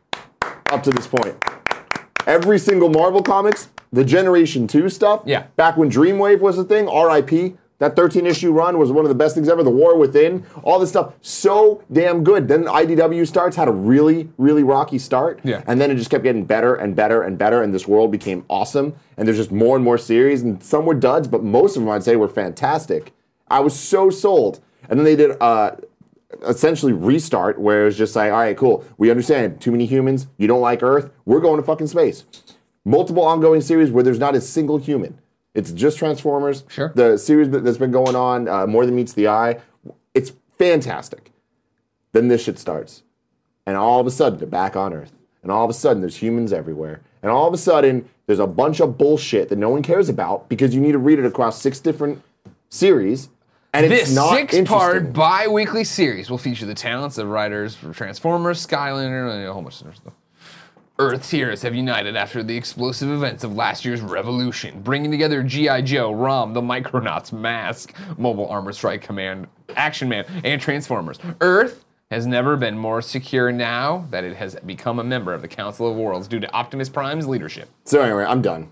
Speaker 2: up to this point. Every single Marvel comics, the Generation 2 stuff,
Speaker 3: Yeah.
Speaker 2: back when Dreamwave was a thing, R.I.P., that 13-issue run was one of the best things ever, The War Within, all this stuff, so damn good. Then IDW starts, had a really, really rocky start,
Speaker 3: Yeah.
Speaker 2: and then it just kept getting better and better and better, and this world became awesome, and there's just more and more series, and some were duds, but most of them I'd say were fantastic. I was so sold. And then they did essentially Restart, where it was just like, all right, cool, we understand, too many humans, you don't like Earth, we're going to fucking space. Multiple ongoing series where there's not a single human. It's just Transformers.
Speaker 3: Sure.
Speaker 2: The series that's been going on, More Than Meets the Eye, it's fantastic. Then this shit starts. And all of a sudden, they're back on Earth. And all of a sudden, there's humans everywhere. And all of a sudden, there's a bunch of bullshit that no one cares about because you need to read it across 6 different series. And it's
Speaker 3: This
Speaker 2: not
Speaker 3: six-part
Speaker 2: interesting.
Speaker 3: bi-weekly series will feature the talents of writers from Transformers, Skylander, and a whole bunch of stuff. Earth's heroes have united after the explosive events of last year's Revolution, bringing together G.I. Joe, ROM, the Micronauts, Mask, Mobile Armor Strike Command, Action Man, and Transformers. Earth has never been more secure now that it has become a member of the Council of Worlds due to Optimus Prime's leadership.
Speaker 2: So anyway, I'm done.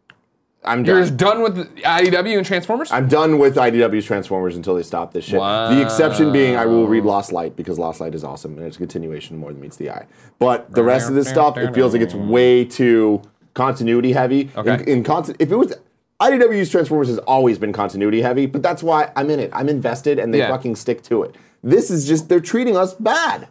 Speaker 2: I'm
Speaker 3: You're
Speaker 2: done.
Speaker 3: just done with the IDW and Transformers?
Speaker 2: I'm done with IDW's Transformers until they stop this shit.
Speaker 3: Wow.
Speaker 2: The exception being I will read Lost Light because Lost Light is awesome and it's a continuation of More Than Meets the Eye. But the rest of this stuff, it feels like it's way too continuity heavy.
Speaker 3: Okay.
Speaker 2: If it was IDW's Transformers has always been continuity heavy, but that's why I'm in it. I'm invested and they
Speaker 3: Yeah.
Speaker 2: fucking stick to it. This is just they're treating us bad.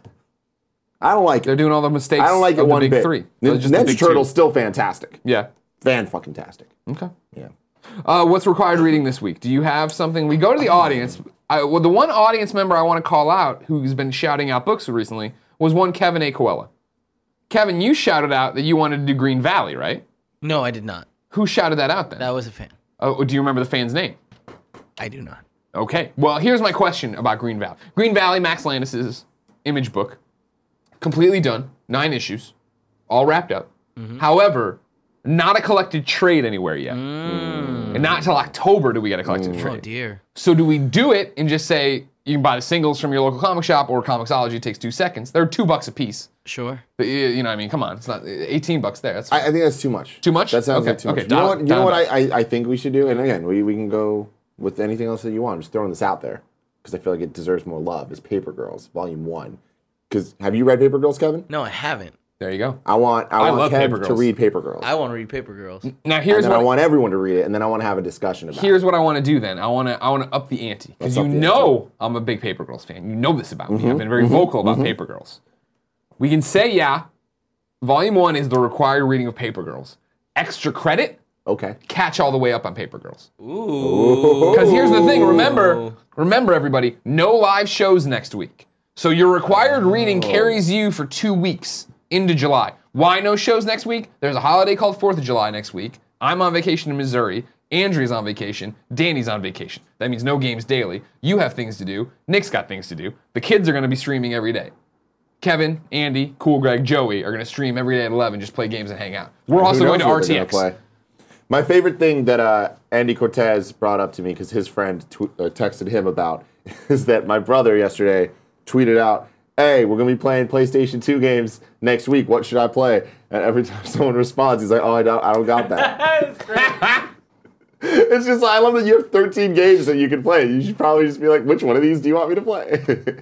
Speaker 2: I don't like
Speaker 3: They're
Speaker 2: it.
Speaker 3: doing all the mistakes
Speaker 2: I don't like
Speaker 3: of
Speaker 2: it one
Speaker 3: the big
Speaker 2: bit.
Speaker 3: three. Just the
Speaker 2: Ninja
Speaker 3: big two.
Speaker 2: Turtle's still fantastic.
Speaker 3: Yeah.
Speaker 2: Fan-fucking-tastic.
Speaker 3: Okay.
Speaker 2: Yeah.
Speaker 3: What's required reading this week? Do you have something? We go to the audience. Well, the one audience member I want to call out who's been shouting out books recently was one Kevin A. Coella. Kevin, you shouted out that you wanted to do Green Valley, right?
Speaker 4: No, I did not.
Speaker 3: Who shouted that out then?
Speaker 4: That was a fan.
Speaker 3: Oh, do you remember the fan's name?
Speaker 4: I do not.
Speaker 3: Okay. Well, here's my question about Green Valley. Green Valley, Max Landis' Image book, completely done, 9 issues, all wrapped up. However, not a collected trade anywhere yet. And not until October do we get a collected trade.
Speaker 4: Oh dear.
Speaker 3: So do we do it and just say you can buy the singles from your local comic shop or Comixology? It takes 2 seconds. They're $2 a piece.
Speaker 4: Sure.
Speaker 3: But, you know, what I mean, come on, it's not $18 there. That's
Speaker 2: I think that's too much.
Speaker 3: Too much?
Speaker 2: That sounds
Speaker 3: Okay,
Speaker 2: like too much.
Speaker 3: okay,
Speaker 2: You know what?
Speaker 3: dial
Speaker 2: You know what
Speaker 3: it
Speaker 2: I think we should do? And again, we can go with anything else that you want. I'm just throwing this out there because I feel like it deserves more love. Is Paper Girls Volume 1? Because have you read Paper Girls, Kevin?
Speaker 4: No, I haven't.
Speaker 3: there you go.
Speaker 2: I want
Speaker 3: love Paper
Speaker 2: Kev to
Speaker 3: Girls.
Speaker 2: read Paper Girls.
Speaker 4: I want to read Paper Girls.
Speaker 3: Now
Speaker 2: and
Speaker 3: here's
Speaker 2: then
Speaker 3: what
Speaker 2: I want everyone to read it, and then I want to have a discussion about
Speaker 3: Here's
Speaker 2: it.
Speaker 3: what I want to do then. I want to up the ante because
Speaker 2: Let's
Speaker 3: you
Speaker 2: up the
Speaker 3: know I'm a big Paper Girls fan. You know this about me. I've been very vocal about Paper Girls. We can say, yeah, Volume 1 is the required reading of Paper Girls. Extra credit,
Speaker 2: Okay.
Speaker 3: catch all the way up on Paper Girls.
Speaker 4: Ooh.
Speaker 3: Because here's the thing. Remember everybody, no live shows next week. So your required reading carries you for 2 weeks into July. Why no shows next week? There's a holiday called 4th of July next week. I'm on vacation in Missouri. Andrea's on vacation. Danny's on vacation. That means no games daily. You have things to do. Nick's got things to do. The kids are going to be streaming every day. Kevin, Andy, Cool Greg, Joey are going to stream every day at 11, just play games and hang out. We're also
Speaker 2: Who
Speaker 3: going
Speaker 2: knows
Speaker 3: to
Speaker 2: what they're gonna
Speaker 3: RTX.
Speaker 2: play. My favorite thing that Andy Cortez brought up to me because his friend texted him about is that my brother yesterday tweeted out, "Hey, we're gonna be playing PlayStation 2 games next week. What should I play?" And every time someone responds, he's like, "Oh, I don't got that."
Speaker 4: That's great.
Speaker 2: It's just I love that you have 13 games that you can play. You should probably just be like, "Which one of these do you want me to play?"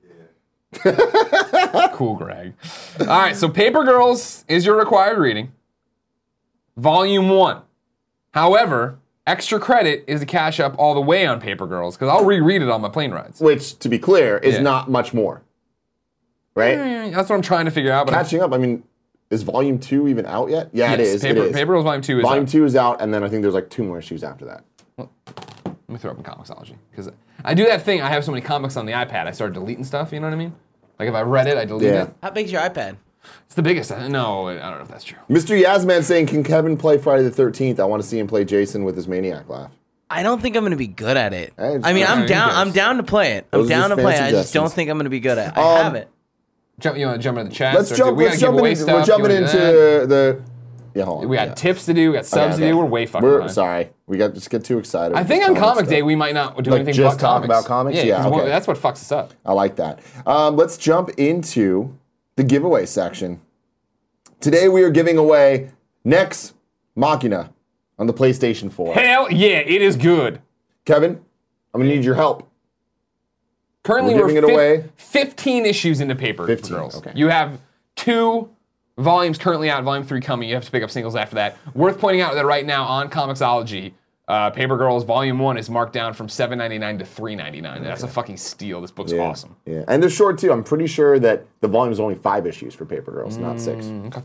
Speaker 3: Cool, Greg. All right, so Paper Girls is your required reading. Volume 1. However, extra credit is to cash up all the way on Paper Girls, because I'll reread it on my plane rides.
Speaker 2: Which, to be clear, is
Speaker 3: Yeah.
Speaker 2: not much more. Right?
Speaker 3: That's what I'm trying to figure out. But
Speaker 2: Catching up, I mean, is Volume 2 even out yet? Yeah, it is.
Speaker 3: Paper,
Speaker 2: it is.
Speaker 3: Paper Girls Volume 2 is
Speaker 2: Volume
Speaker 3: out.
Speaker 2: 2 is out, and then I think there's like 2 more issues after that.
Speaker 3: Let me throw up in Comixology, because I do that thing. I have so many comics on the iPad, I start deleting stuff, you know what I mean? Like if I read it, I delete
Speaker 2: Yeah.
Speaker 3: it.
Speaker 4: How big's your iPad?
Speaker 3: It's the biggest. No, I don't know if that's true.
Speaker 2: Mr. Yasman saying, "Can Kevin play Friday the 13th? I want to see him play Jason with his maniac laugh."
Speaker 4: I don't think I'm going to be good at it.
Speaker 2: Hey, it's
Speaker 4: I mean,
Speaker 2: fine.
Speaker 4: I'm down. I'm down to play it. I'm
Speaker 2: Those are
Speaker 4: down to
Speaker 2: just
Speaker 4: play it.
Speaker 2: fan
Speaker 4: I just don't
Speaker 2: suggestions.
Speaker 4: think I'm going to be good at it. I haven't.
Speaker 3: You want to jump into the chat?
Speaker 2: Let's jump. We're jumping into the. Yeah, hold on.
Speaker 3: We got tips to do. We got subs to do. We're way fucking
Speaker 2: We're
Speaker 3: behind.
Speaker 2: sorry. We got just get too excited.
Speaker 3: I
Speaker 2: with
Speaker 3: think
Speaker 2: this
Speaker 3: on
Speaker 2: comic
Speaker 3: Comic
Speaker 2: stuff.
Speaker 3: Day we might not do
Speaker 2: Like,
Speaker 3: anything
Speaker 2: just
Speaker 3: but
Speaker 2: talk
Speaker 3: comics.
Speaker 2: about comics?
Speaker 3: Yeah,
Speaker 2: Yeah,
Speaker 3: 'cause
Speaker 2: okay.
Speaker 3: that's what fucks us up.
Speaker 2: I like that. Let's jump into the giveaway section. Today we are giving away Nex Machina on the PlayStation 4.
Speaker 3: Hell yeah, it is good.
Speaker 2: Kevin, I'm gonna need your help.
Speaker 3: Currently,
Speaker 2: We're giving it away.
Speaker 3: 15 issues into Paper
Speaker 2: 15,
Speaker 3: Girls.
Speaker 2: okay.
Speaker 3: You have 2 volumes currently out, volume 3 coming. You have to pick up singles after that. Worth pointing out that right now on Comixology, Paper Girls Volume 1 is marked down from $7.99 to $3.99. That's a fucking steal. This book's awesome.
Speaker 2: Yeah, and they're short too. I'm pretty sure that the volume is only 5 issues for Paper Girls, not 6.
Speaker 3: Okay.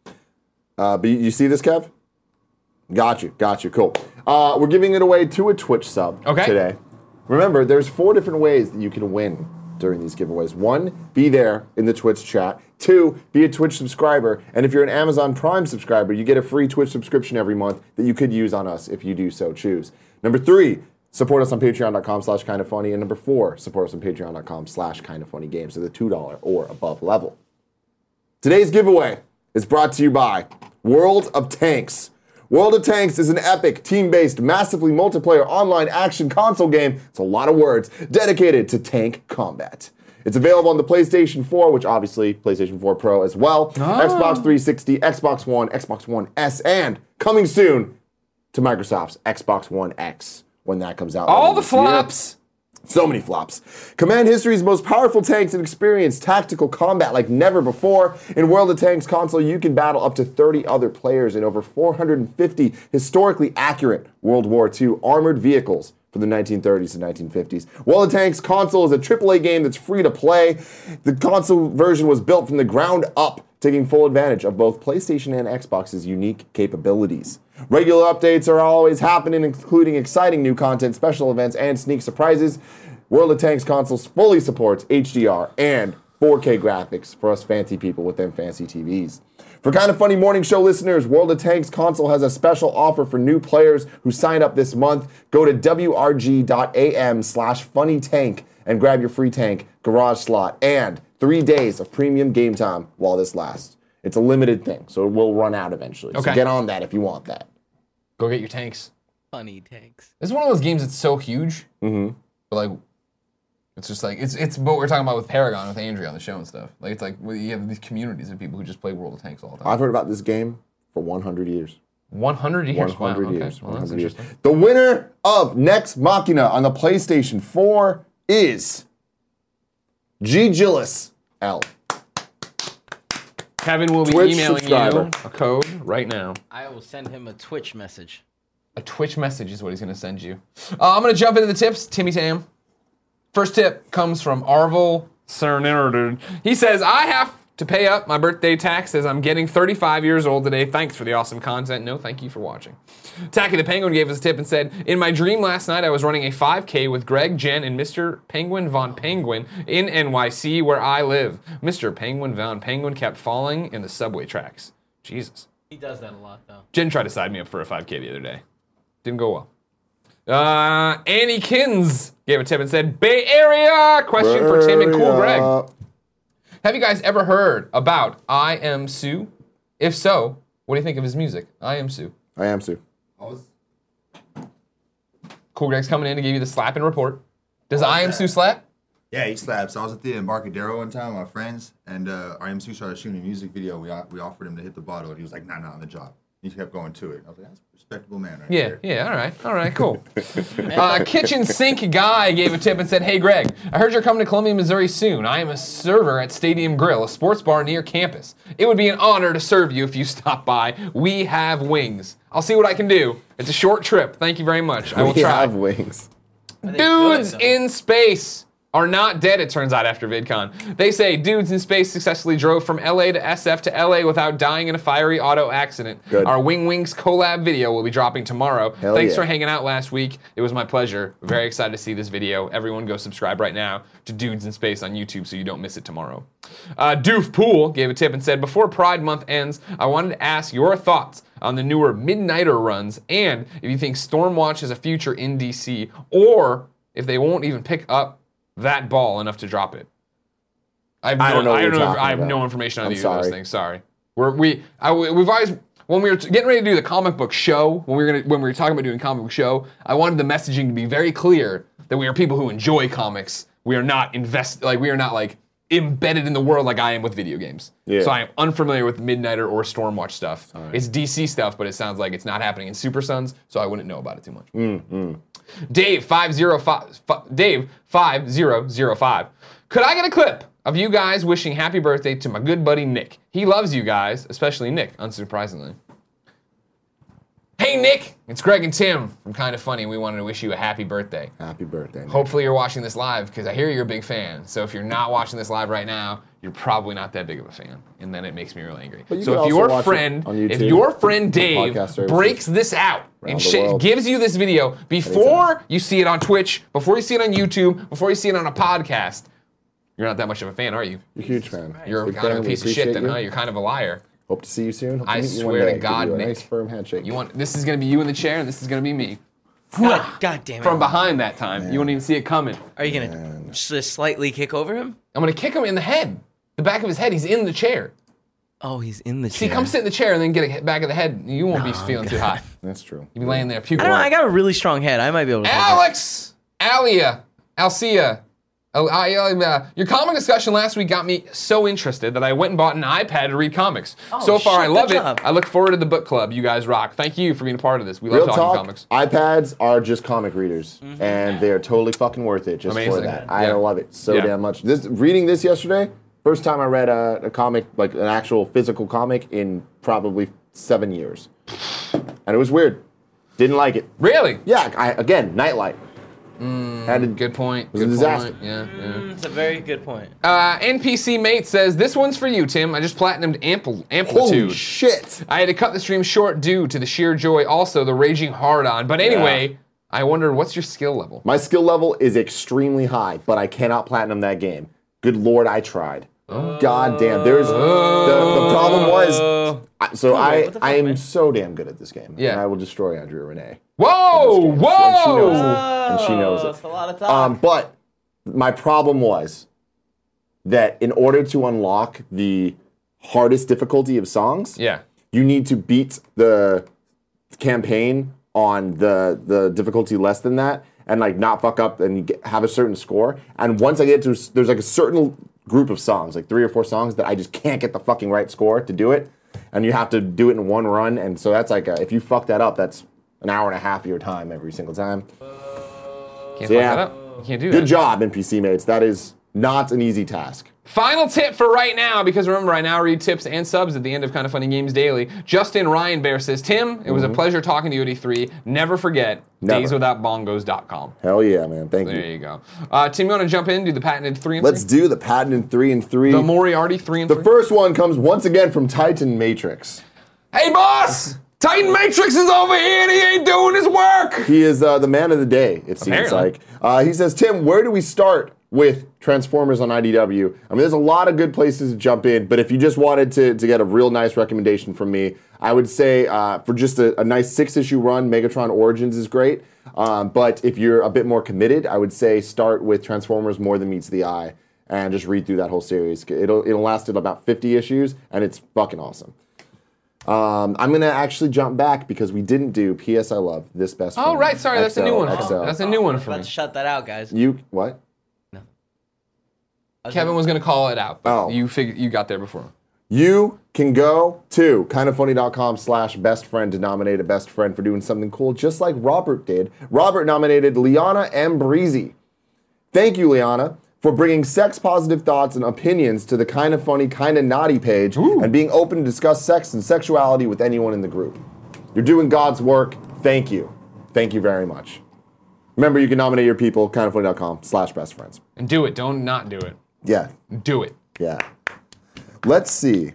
Speaker 2: But you see this, Kev? Got you. Cool. We're giving it away to a Twitch sub today. Remember, there's 4 different ways that you can win during these giveaways. 1, be there in the Twitch chat. 2, be a Twitch subscriber. And if you're an Amazon Prime subscriber, you get a free Twitch subscription every month that you could use on us if you do so choose. Number 3, support us on patreon.com/kindoffunny. And number 4, support us on patreon.com/kindoffunnygames at the $2 or above level. Today's giveaway is brought to you by World of Tanks. World of Tanks is an epic, team-based, massively multiplayer online action console game, it's a lot of words, dedicated to tank combat. It's available on the PlayStation 4, which obviously PlayStation 4 Pro as well, Xbox 360, Xbox One, Xbox One S, and coming soon to Microsoft's Xbox One X when that comes out.
Speaker 3: All
Speaker 2: later
Speaker 3: the
Speaker 2: this year.
Speaker 3: flops.
Speaker 2: So many flops. Command history's most powerful tanks and experience tactical combat like never before. In World of Tanks console, you can battle up to 30 other players in over 450 historically accurate World War II armored vehicles from the 1930s and 1950s. World of Tanks console is a AAA game that's free to play. The console version was built from the ground up, taking full advantage of both PlayStation and Xbox's unique capabilities. Regular updates are always happening, including exciting new content, special events, and sneak surprises. World of Tanks consoles fully supports HDR and 4K graphics for us fancy people with them fancy TVs. For Kind of Funny Morning Show listeners, World of Tanks console has a special offer for new players who sign up this month. Go to wrg.am/funnytank and grab your free tank, garage slot, and 3 days of premium game time while this lasts. It's a limited thing, so it will run out eventually.
Speaker 3: Okay.
Speaker 2: So get on that if you want that.
Speaker 3: Go get your tanks.
Speaker 4: Funny tanks.
Speaker 3: This is one of those games that's so huge. Mm-hmm. But like, it's just like, it's what we're talking about with Paragon, with Andrea on the show and stuff. Like, it's like, you have these communities of people who just play World of Tanks all the time.
Speaker 2: I've heard about this game for 100 years.
Speaker 3: 100 years?
Speaker 2: 100
Speaker 3: wow,
Speaker 2: years.
Speaker 3: Okay. Well, that's
Speaker 2: 100 years.
Speaker 3: interesting.
Speaker 2: The winner of Nex Machina on the PlayStation 4 is G. Gillis L.
Speaker 3: Kevin will be
Speaker 2: Twitch
Speaker 3: emailing
Speaker 2: subscriber.
Speaker 3: you a code right now.
Speaker 4: I will send him a Twitch message.
Speaker 3: A Twitch message is what he's going to send you. I'm going to jump into the tips. Timmy Tam. First tip comes from Arvel Cernerd. He says, I have to pay up my birthday tax as I'm getting 35 years old today. Thanks for the awesome content. No, thank you for watching. Tacky the Penguin gave us a tip and said, in my dream last night, I was running a 5K with Greg, Jen, and Mr. Penguin Von Penguin in NYC where I live. Mr. Penguin Von Penguin kept falling in the subway tracks. Jesus.
Speaker 4: He does that a lot, though.
Speaker 3: Jen tried to side me up for a 5K the other day. Didn't go well. Annie Kins gave a tip and said, Bay Area! Question for Tim and Cool Greg. Have you guys ever heard about I Am Sue? If so, what do you think of his music? I Am Sue.
Speaker 2: I am Sue.
Speaker 3: Cool Greg's coming in to give you the slapping report. Does I Am Sue slap?
Speaker 6: Yeah, he slaps. I was at the Embarcadero one time with my friends, and RMC started shooting a music video. We offered him to hit the bottle, and he was like, nah, on the job. He kept going to it. I was like, that's a respectable man right there.
Speaker 3: Yeah, all right, cool. Kitchen Sink Guy gave a tip and said, hey, Greg, I heard you're coming to Columbia, Missouri soon. I am a server at Stadium Grill, a sports bar near campus. It would be an honor to serve you if you stop by. We have wings. I'll see what I can do. It's a short trip. Thank you very much. I will
Speaker 2: We
Speaker 3: try.
Speaker 2: have wings.
Speaker 3: Dudes in Space. are not dead, it turns out, after VidCon. They say Dudes in Space successfully drove from LA to SF to LA without dying in a fiery auto accident.
Speaker 2: Good.
Speaker 3: Our Wing Wings collab video will be dropping tomorrow.
Speaker 2: Hell
Speaker 3: Thanks
Speaker 2: yeah.
Speaker 3: for hanging out last week. It was my pleasure. Very excited to see this video. Everyone go subscribe right now to Dudes in Space on YouTube so you don't miss it tomorrow. Doof Pool gave a tip and said, before Pride Month ends, I wanted to ask your thoughts on the newer Midnighter runs and if you think Stormwatch has a future in DC or if they won't even pick up that ball enough to drop it. I
Speaker 2: don't know what you're talking
Speaker 3: I have
Speaker 2: about.
Speaker 3: no information on
Speaker 2: I'm
Speaker 3: either of those
Speaker 2: sorry.
Speaker 3: things. Sorry. We've always, when we were getting ready to do the comic book show, when we were talking about doing comic book show, I wanted the messaging to be very clear that we are people who enjoy comics. We are not embedded in the world like I am with video games.
Speaker 2: Yeah.
Speaker 3: So I am unfamiliar with Midnighter or Stormwatch stuff. It's DC stuff, but it sounds like it's not happening in Super Sons, so I wouldn't know about it too much. Dave 5005. Could I get a clip of you guys wishing happy birthday to my good buddy Nick? He loves you guys, especially Nick, unsurprisingly. Hey Nick, it's Greg and Tim from Kinda Funny. We wanted to wish you a happy birthday.
Speaker 2: Happy birthday. Nick.
Speaker 3: Hopefully you're watching this live because I hear you're a big fan. So if you're not watching this live right now, you're probably not that big of a fan, and then it makes me really angry.
Speaker 2: But you
Speaker 3: So
Speaker 2: can
Speaker 3: if
Speaker 2: also
Speaker 3: your
Speaker 2: watch it
Speaker 3: friend,
Speaker 2: on YouTube,
Speaker 3: if your friend Dave
Speaker 2: podcast services
Speaker 3: breaks this out and
Speaker 2: around the world.
Speaker 3: gives you this video before you see it on Twitch, before you see it on YouTube, before you see it on a podcast, you're not that much of a fan, are you?
Speaker 2: You're a huge fan.
Speaker 3: You're
Speaker 2: Big
Speaker 3: kind of
Speaker 2: fan.
Speaker 3: a
Speaker 2: We
Speaker 3: piece of shit
Speaker 2: appreciate
Speaker 3: then,
Speaker 2: you.
Speaker 3: huh? You're kind of a liar.
Speaker 2: Hope to see you soon. Hope to
Speaker 3: I
Speaker 2: meet you one
Speaker 3: swear to
Speaker 2: day.
Speaker 3: God,
Speaker 2: Give you a
Speaker 3: Nick.
Speaker 2: nice firm handshake.
Speaker 3: This is gonna be you in the chair, and this is gonna be me.
Speaker 4: God damn it.
Speaker 3: From behind that time. You won't even see it coming.
Speaker 4: Are you gonna just slightly kick over him?
Speaker 3: I'm gonna kick him in the head. The back of his head. He's in the chair.
Speaker 4: Oh, he's in the
Speaker 3: See,
Speaker 4: chair.
Speaker 3: come sit in the chair and then get a back of the head. You won't be feeling too hot.
Speaker 2: That's true.
Speaker 3: You'll be laying there puking.
Speaker 4: I don't know. I got a really strong head. I might be able to.
Speaker 3: Alex, Alia, Alcia. Your comic discussion last week got me so interested that I went and bought an iPad to read comics. So far,
Speaker 4: shit,
Speaker 3: I love
Speaker 4: good
Speaker 3: it.
Speaker 4: job.
Speaker 3: I look forward to the book club. You guys rock. Thank you for being a part of this. We love
Speaker 2: Real
Speaker 3: talking
Speaker 2: talk,
Speaker 3: comics.
Speaker 2: iPads are just comic readers, and they're totally fucking worth it just
Speaker 3: Amazing.
Speaker 2: for that. I
Speaker 3: Yeah.
Speaker 2: love it so
Speaker 3: Yeah.
Speaker 2: damn much. Reading this yesterday, first time I read a comic, like an actual physical comic, in probably 7 years. And it was weird. Didn't like it.
Speaker 3: Really?
Speaker 2: Yeah, again, Nightlight. Had to,
Speaker 3: Good point.
Speaker 2: was a
Speaker 3: Good
Speaker 2: disaster.
Speaker 3: point. Yeah.
Speaker 4: It's a very good point.
Speaker 3: NPC Mate says, this one's for you, Tim. I just platinumed
Speaker 2: Holy
Speaker 3: Amplitude.
Speaker 2: shit.
Speaker 3: I had to cut the stream short due to the sheer joy, also the raging hard-on. But anyway, I wondered, what's your skill level?
Speaker 2: My skill level is extremely high, but I cannot platinum that game. Good lord, I tried. God damn. There's the problem was I am so damn good at this game.
Speaker 3: Yeah.
Speaker 2: And I will destroy Andrea Renee.
Speaker 3: Whoa! Whoa!
Speaker 2: And she knows it.
Speaker 4: That's a lot of talk.
Speaker 2: But my problem was that in order to unlock the hardest difficulty of songs,
Speaker 3: Yeah.
Speaker 2: you need to beat the campaign on the difficulty less than that and like not fuck up and have a certain score. And once I get to, there's like a certain group of songs, like 3 or 4 songs that I just can't get the fucking right score to do it. And you have to do it in one run. And so that's like, if you fuck that up, that's an hour and a half of your time every single time.
Speaker 3: Can't
Speaker 2: So,
Speaker 3: fuck
Speaker 2: yeah.
Speaker 3: that up. You can't do
Speaker 2: Good
Speaker 3: that.
Speaker 2: job, NPC mates. That is not an easy task.
Speaker 3: Final tip for right now, because remember, I now read tips and subs at the end of Kinda Funny Games Daily. Justin Ryan Bear says, Tim, it was a pleasure talking to you at E3. Never forget,
Speaker 2: Never.
Speaker 3: dayswithoutbongos.com.
Speaker 2: Hell yeah, man. Thank
Speaker 3: There
Speaker 2: you.
Speaker 3: you go. Tim, you want to jump in, do the patented 3 and 3?
Speaker 2: Let's do the patented 3 and 3.
Speaker 3: The Moriarty 3 and
Speaker 2: The
Speaker 3: 3.
Speaker 2: first one comes once again from Titan Matrix.
Speaker 3: Hey, boss! Titan Matrix is over here and he ain't doing his work!
Speaker 2: He is the man of the day, it seems
Speaker 3: Apparently.
Speaker 2: like. He says, Tim, where do we start with Transformers on IDW? I mean, there's a lot of good places to jump in, but if you just wanted to get a real nice recommendation from me, I would say for just a nice 6-issue run, Megatron Origins is great. But if you're a bit more committed, I would say start with Transformers More Than Meets the Eye and just read through that whole series. It'll last about 50 issues, and it's fucking awesome. I'm going to actually jump back because we didn't do P.S. I Love This Best Friend.
Speaker 3: Oh, right, sorry, that's a new one.
Speaker 2: XL.
Speaker 3: That's a new one for
Speaker 4: About
Speaker 3: me.
Speaker 4: to shut that out, guys.
Speaker 2: You, what?
Speaker 3: Kevin was going to call it out, but
Speaker 2: Oh.
Speaker 3: you got there before.
Speaker 2: You can go to kindafunny.com/bestfriend to nominate a best friend for doing something cool, just like Robert did. Robert nominated Liana Ambreezy. Thank you, Liana, for bringing sex-positive thoughts and opinions to the Kinda Funny, Kinda Naughty page and being open to discuss sex and sexuality with anyone in the group. You're doing God's work. Thank you. Thank you very much. Remember, you can nominate your people, kindoffunny.com/bestfriends.
Speaker 3: And do it. Don't not do it.
Speaker 2: Yeah.
Speaker 3: Do it.
Speaker 2: Yeah. Let's see.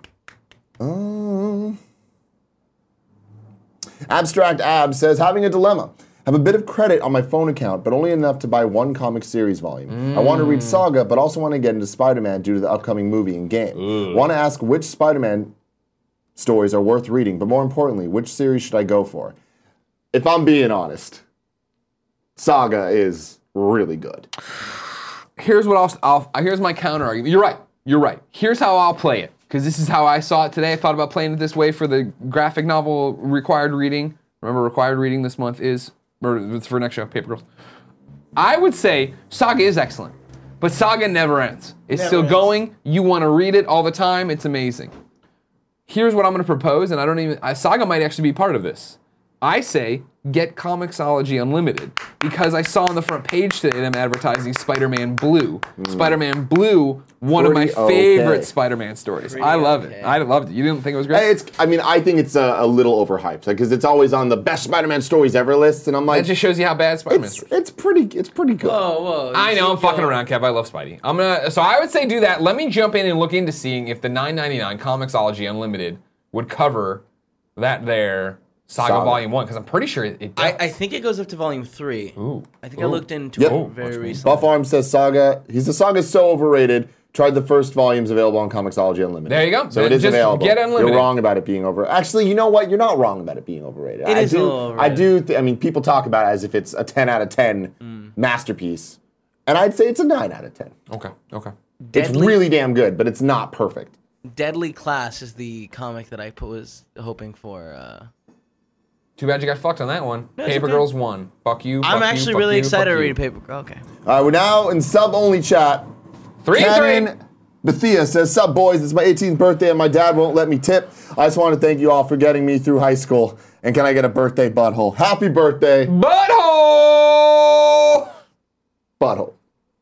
Speaker 2: Abstract Ab says, having a dilemma. Have a bit of credit on my phone account, but only enough to buy one comic series volume. I want to read Saga, but also want to get into Spider-Man due to the upcoming movie and game. Want to ask which Spider-Man stories are worth reading, but more importantly, which series should I go for? If I'm being honest, Saga is really good.
Speaker 3: Here's what here's my counter argument. You're right. Here's how I'll play it, because this is how I saw it today. I thought about playing it this way for the graphic novel required reading. Remember, required reading this month is, or for next show, Paper Girls. I would say Saga is excellent, but Saga never ends. It's still going. You want to read it all the time. It's amazing. Here's what I'm going to propose, and Saga might actually be part of this. I say get Comixology Unlimited, because I saw on the front page today them advertising Spider-Man Blue. Spider-Man Blue, one of my favorite Spider-Man stories. I love it. I loved it. You didn't think it was great?
Speaker 2: I think it's a little overhyped, because it's always on the best Spider-Man stories ever list, and I'm like,
Speaker 3: that just shows you how bad Spider-Man is.
Speaker 2: It's pretty good.
Speaker 4: Whoa.
Speaker 3: I know, I'm fucking around, Kev. I love Spidey. So I would say do that. Let me jump in and look into seeing if the $9.99 Comixology Unlimited would cover that there Saga Volume 1, because I'm pretty sure it does.
Speaker 4: I think it goes up to Volume 3.
Speaker 3: Ooh.
Speaker 4: I think I looked into it very recently.
Speaker 2: Buff Arms says Saga. Saga's so overrated. Tried the first volumes available on Comixology Unlimited.
Speaker 3: There you go.
Speaker 2: So it is
Speaker 3: just
Speaker 2: available.
Speaker 3: Get Unlimited.
Speaker 2: You're wrong about it being over. Actually, you know what? You're not wrong about it being overrated.
Speaker 4: It is a little overrated.
Speaker 2: I mean, people talk about it as if it's a 10 out of 10 masterpiece. And I'd say it's a 9 out of 10.
Speaker 3: Okay.
Speaker 2: It's really damn good, but it's not perfect.
Speaker 4: Deadly Class is the comic that I was hoping for.
Speaker 3: Too bad you got fucked on that one.
Speaker 4: No,
Speaker 3: Paper
Speaker 4: okay.
Speaker 3: Girls won. Fuck you.
Speaker 4: I'm actually really excited to
Speaker 3: fuck
Speaker 4: read
Speaker 3: you.
Speaker 4: Paper Girls. Okay.
Speaker 2: We're now in sub-only chat.
Speaker 3: 3-3.
Speaker 2: Bethia says, sup boys, it's my 18th birthday and my dad won't let me tip. I just want to thank you all for getting me through high school. And can I get a birthday butthole? Happy birthday.
Speaker 3: Butthole!
Speaker 2: Butthole.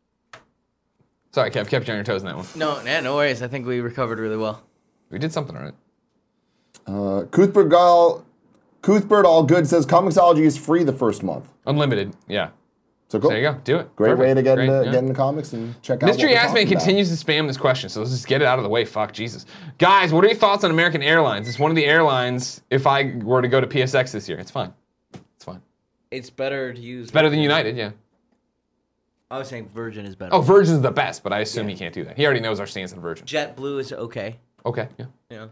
Speaker 3: Sorry, kept you on your toes in that one.
Speaker 4: No worries. I think we recovered really well.
Speaker 3: We did something on it.
Speaker 2: Cuthbert All Good says, Comixology is free the first month.
Speaker 3: Unlimited, yeah.
Speaker 2: So cool.
Speaker 3: There you go, do it.
Speaker 2: Great way to get
Speaker 3: Great,
Speaker 2: into comics and check out
Speaker 3: Mystery
Speaker 2: what we're
Speaker 3: Assman
Speaker 2: talking about.
Speaker 3: continues to spam this question, so let's just get it out of the way. Fuck, Jesus. Guys, what are your thoughts on American Airlines? It's one of the airlines, if I were to go to PSX this year. It's fine. It's fine.
Speaker 4: It's better to use.
Speaker 3: It's better than United, yeah.
Speaker 4: I was saying Virgin is better.
Speaker 3: Oh, Virgin's the best, but I assume he can't do that. He already knows our stance on Virgin.
Speaker 4: JetBlue is okay.
Speaker 3: Okay, yeah.
Speaker 4: Yeah.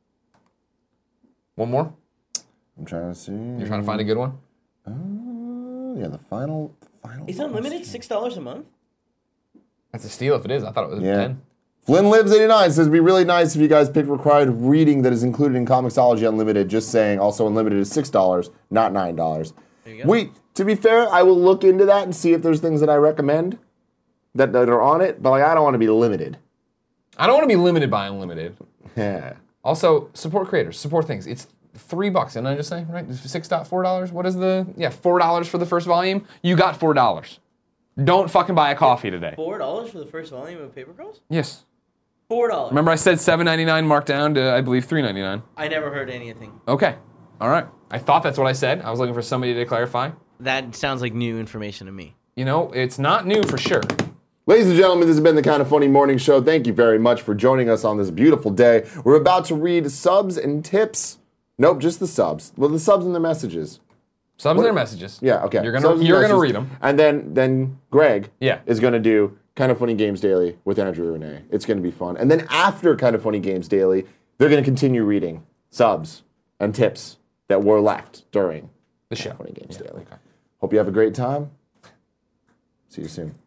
Speaker 3: One more?
Speaker 2: I'm trying to see.
Speaker 3: You're trying to find a good one?
Speaker 2: Yeah, the final.
Speaker 4: Is Unlimited $6 a month?
Speaker 3: That's a steal if it is. I thought it was 10.
Speaker 2: Flynn Lives 89 says, it'd be really nice if you guys pick required reading that is included in Comixology Unlimited. Just saying, also Unlimited is $6, not $9.
Speaker 4: There you go.
Speaker 2: To be fair, I will look into that and see if there's things that I recommend that are on it, but I don't want to be limited.
Speaker 3: I don't want to be limited by Unlimited.
Speaker 2: Yeah.
Speaker 3: Also, support creators, support things. It's $3, didn't I just say, right? $4? What is $4 for the first volume? You got $4. Don't fucking buy a coffee today.
Speaker 4: $4 for the first volume of Paper Girls?
Speaker 3: Yes.
Speaker 4: $4.
Speaker 3: Remember I said $7.99 marked down to, I believe, $3.99.
Speaker 4: I never heard anything.
Speaker 3: Okay. All right. I thought that's what I said. I was looking for somebody to clarify.
Speaker 4: That sounds like new information to me.
Speaker 3: You know, it's not new for sure.
Speaker 2: Ladies and gentlemen, this has been the Kind of Funny Morning Show. Thank you very much for joining us on this beautiful day. We're about to read subs and tips. Nope, just the subs. Well, the subs and the messages.
Speaker 3: Subs and their messages.
Speaker 2: Yeah, okay.
Speaker 3: You're gonna read them.
Speaker 2: And then Greg
Speaker 3: Yeah.
Speaker 2: is gonna do Kind of Funny Games Daily with Andrew Renee. It's gonna be fun. And then after Kind of Funny Games Daily, they're gonna continue reading subs and tips that were left during
Speaker 3: The show.
Speaker 2: Funny Games Daily.
Speaker 3: Okay.
Speaker 2: Hope you have a great time. See you soon.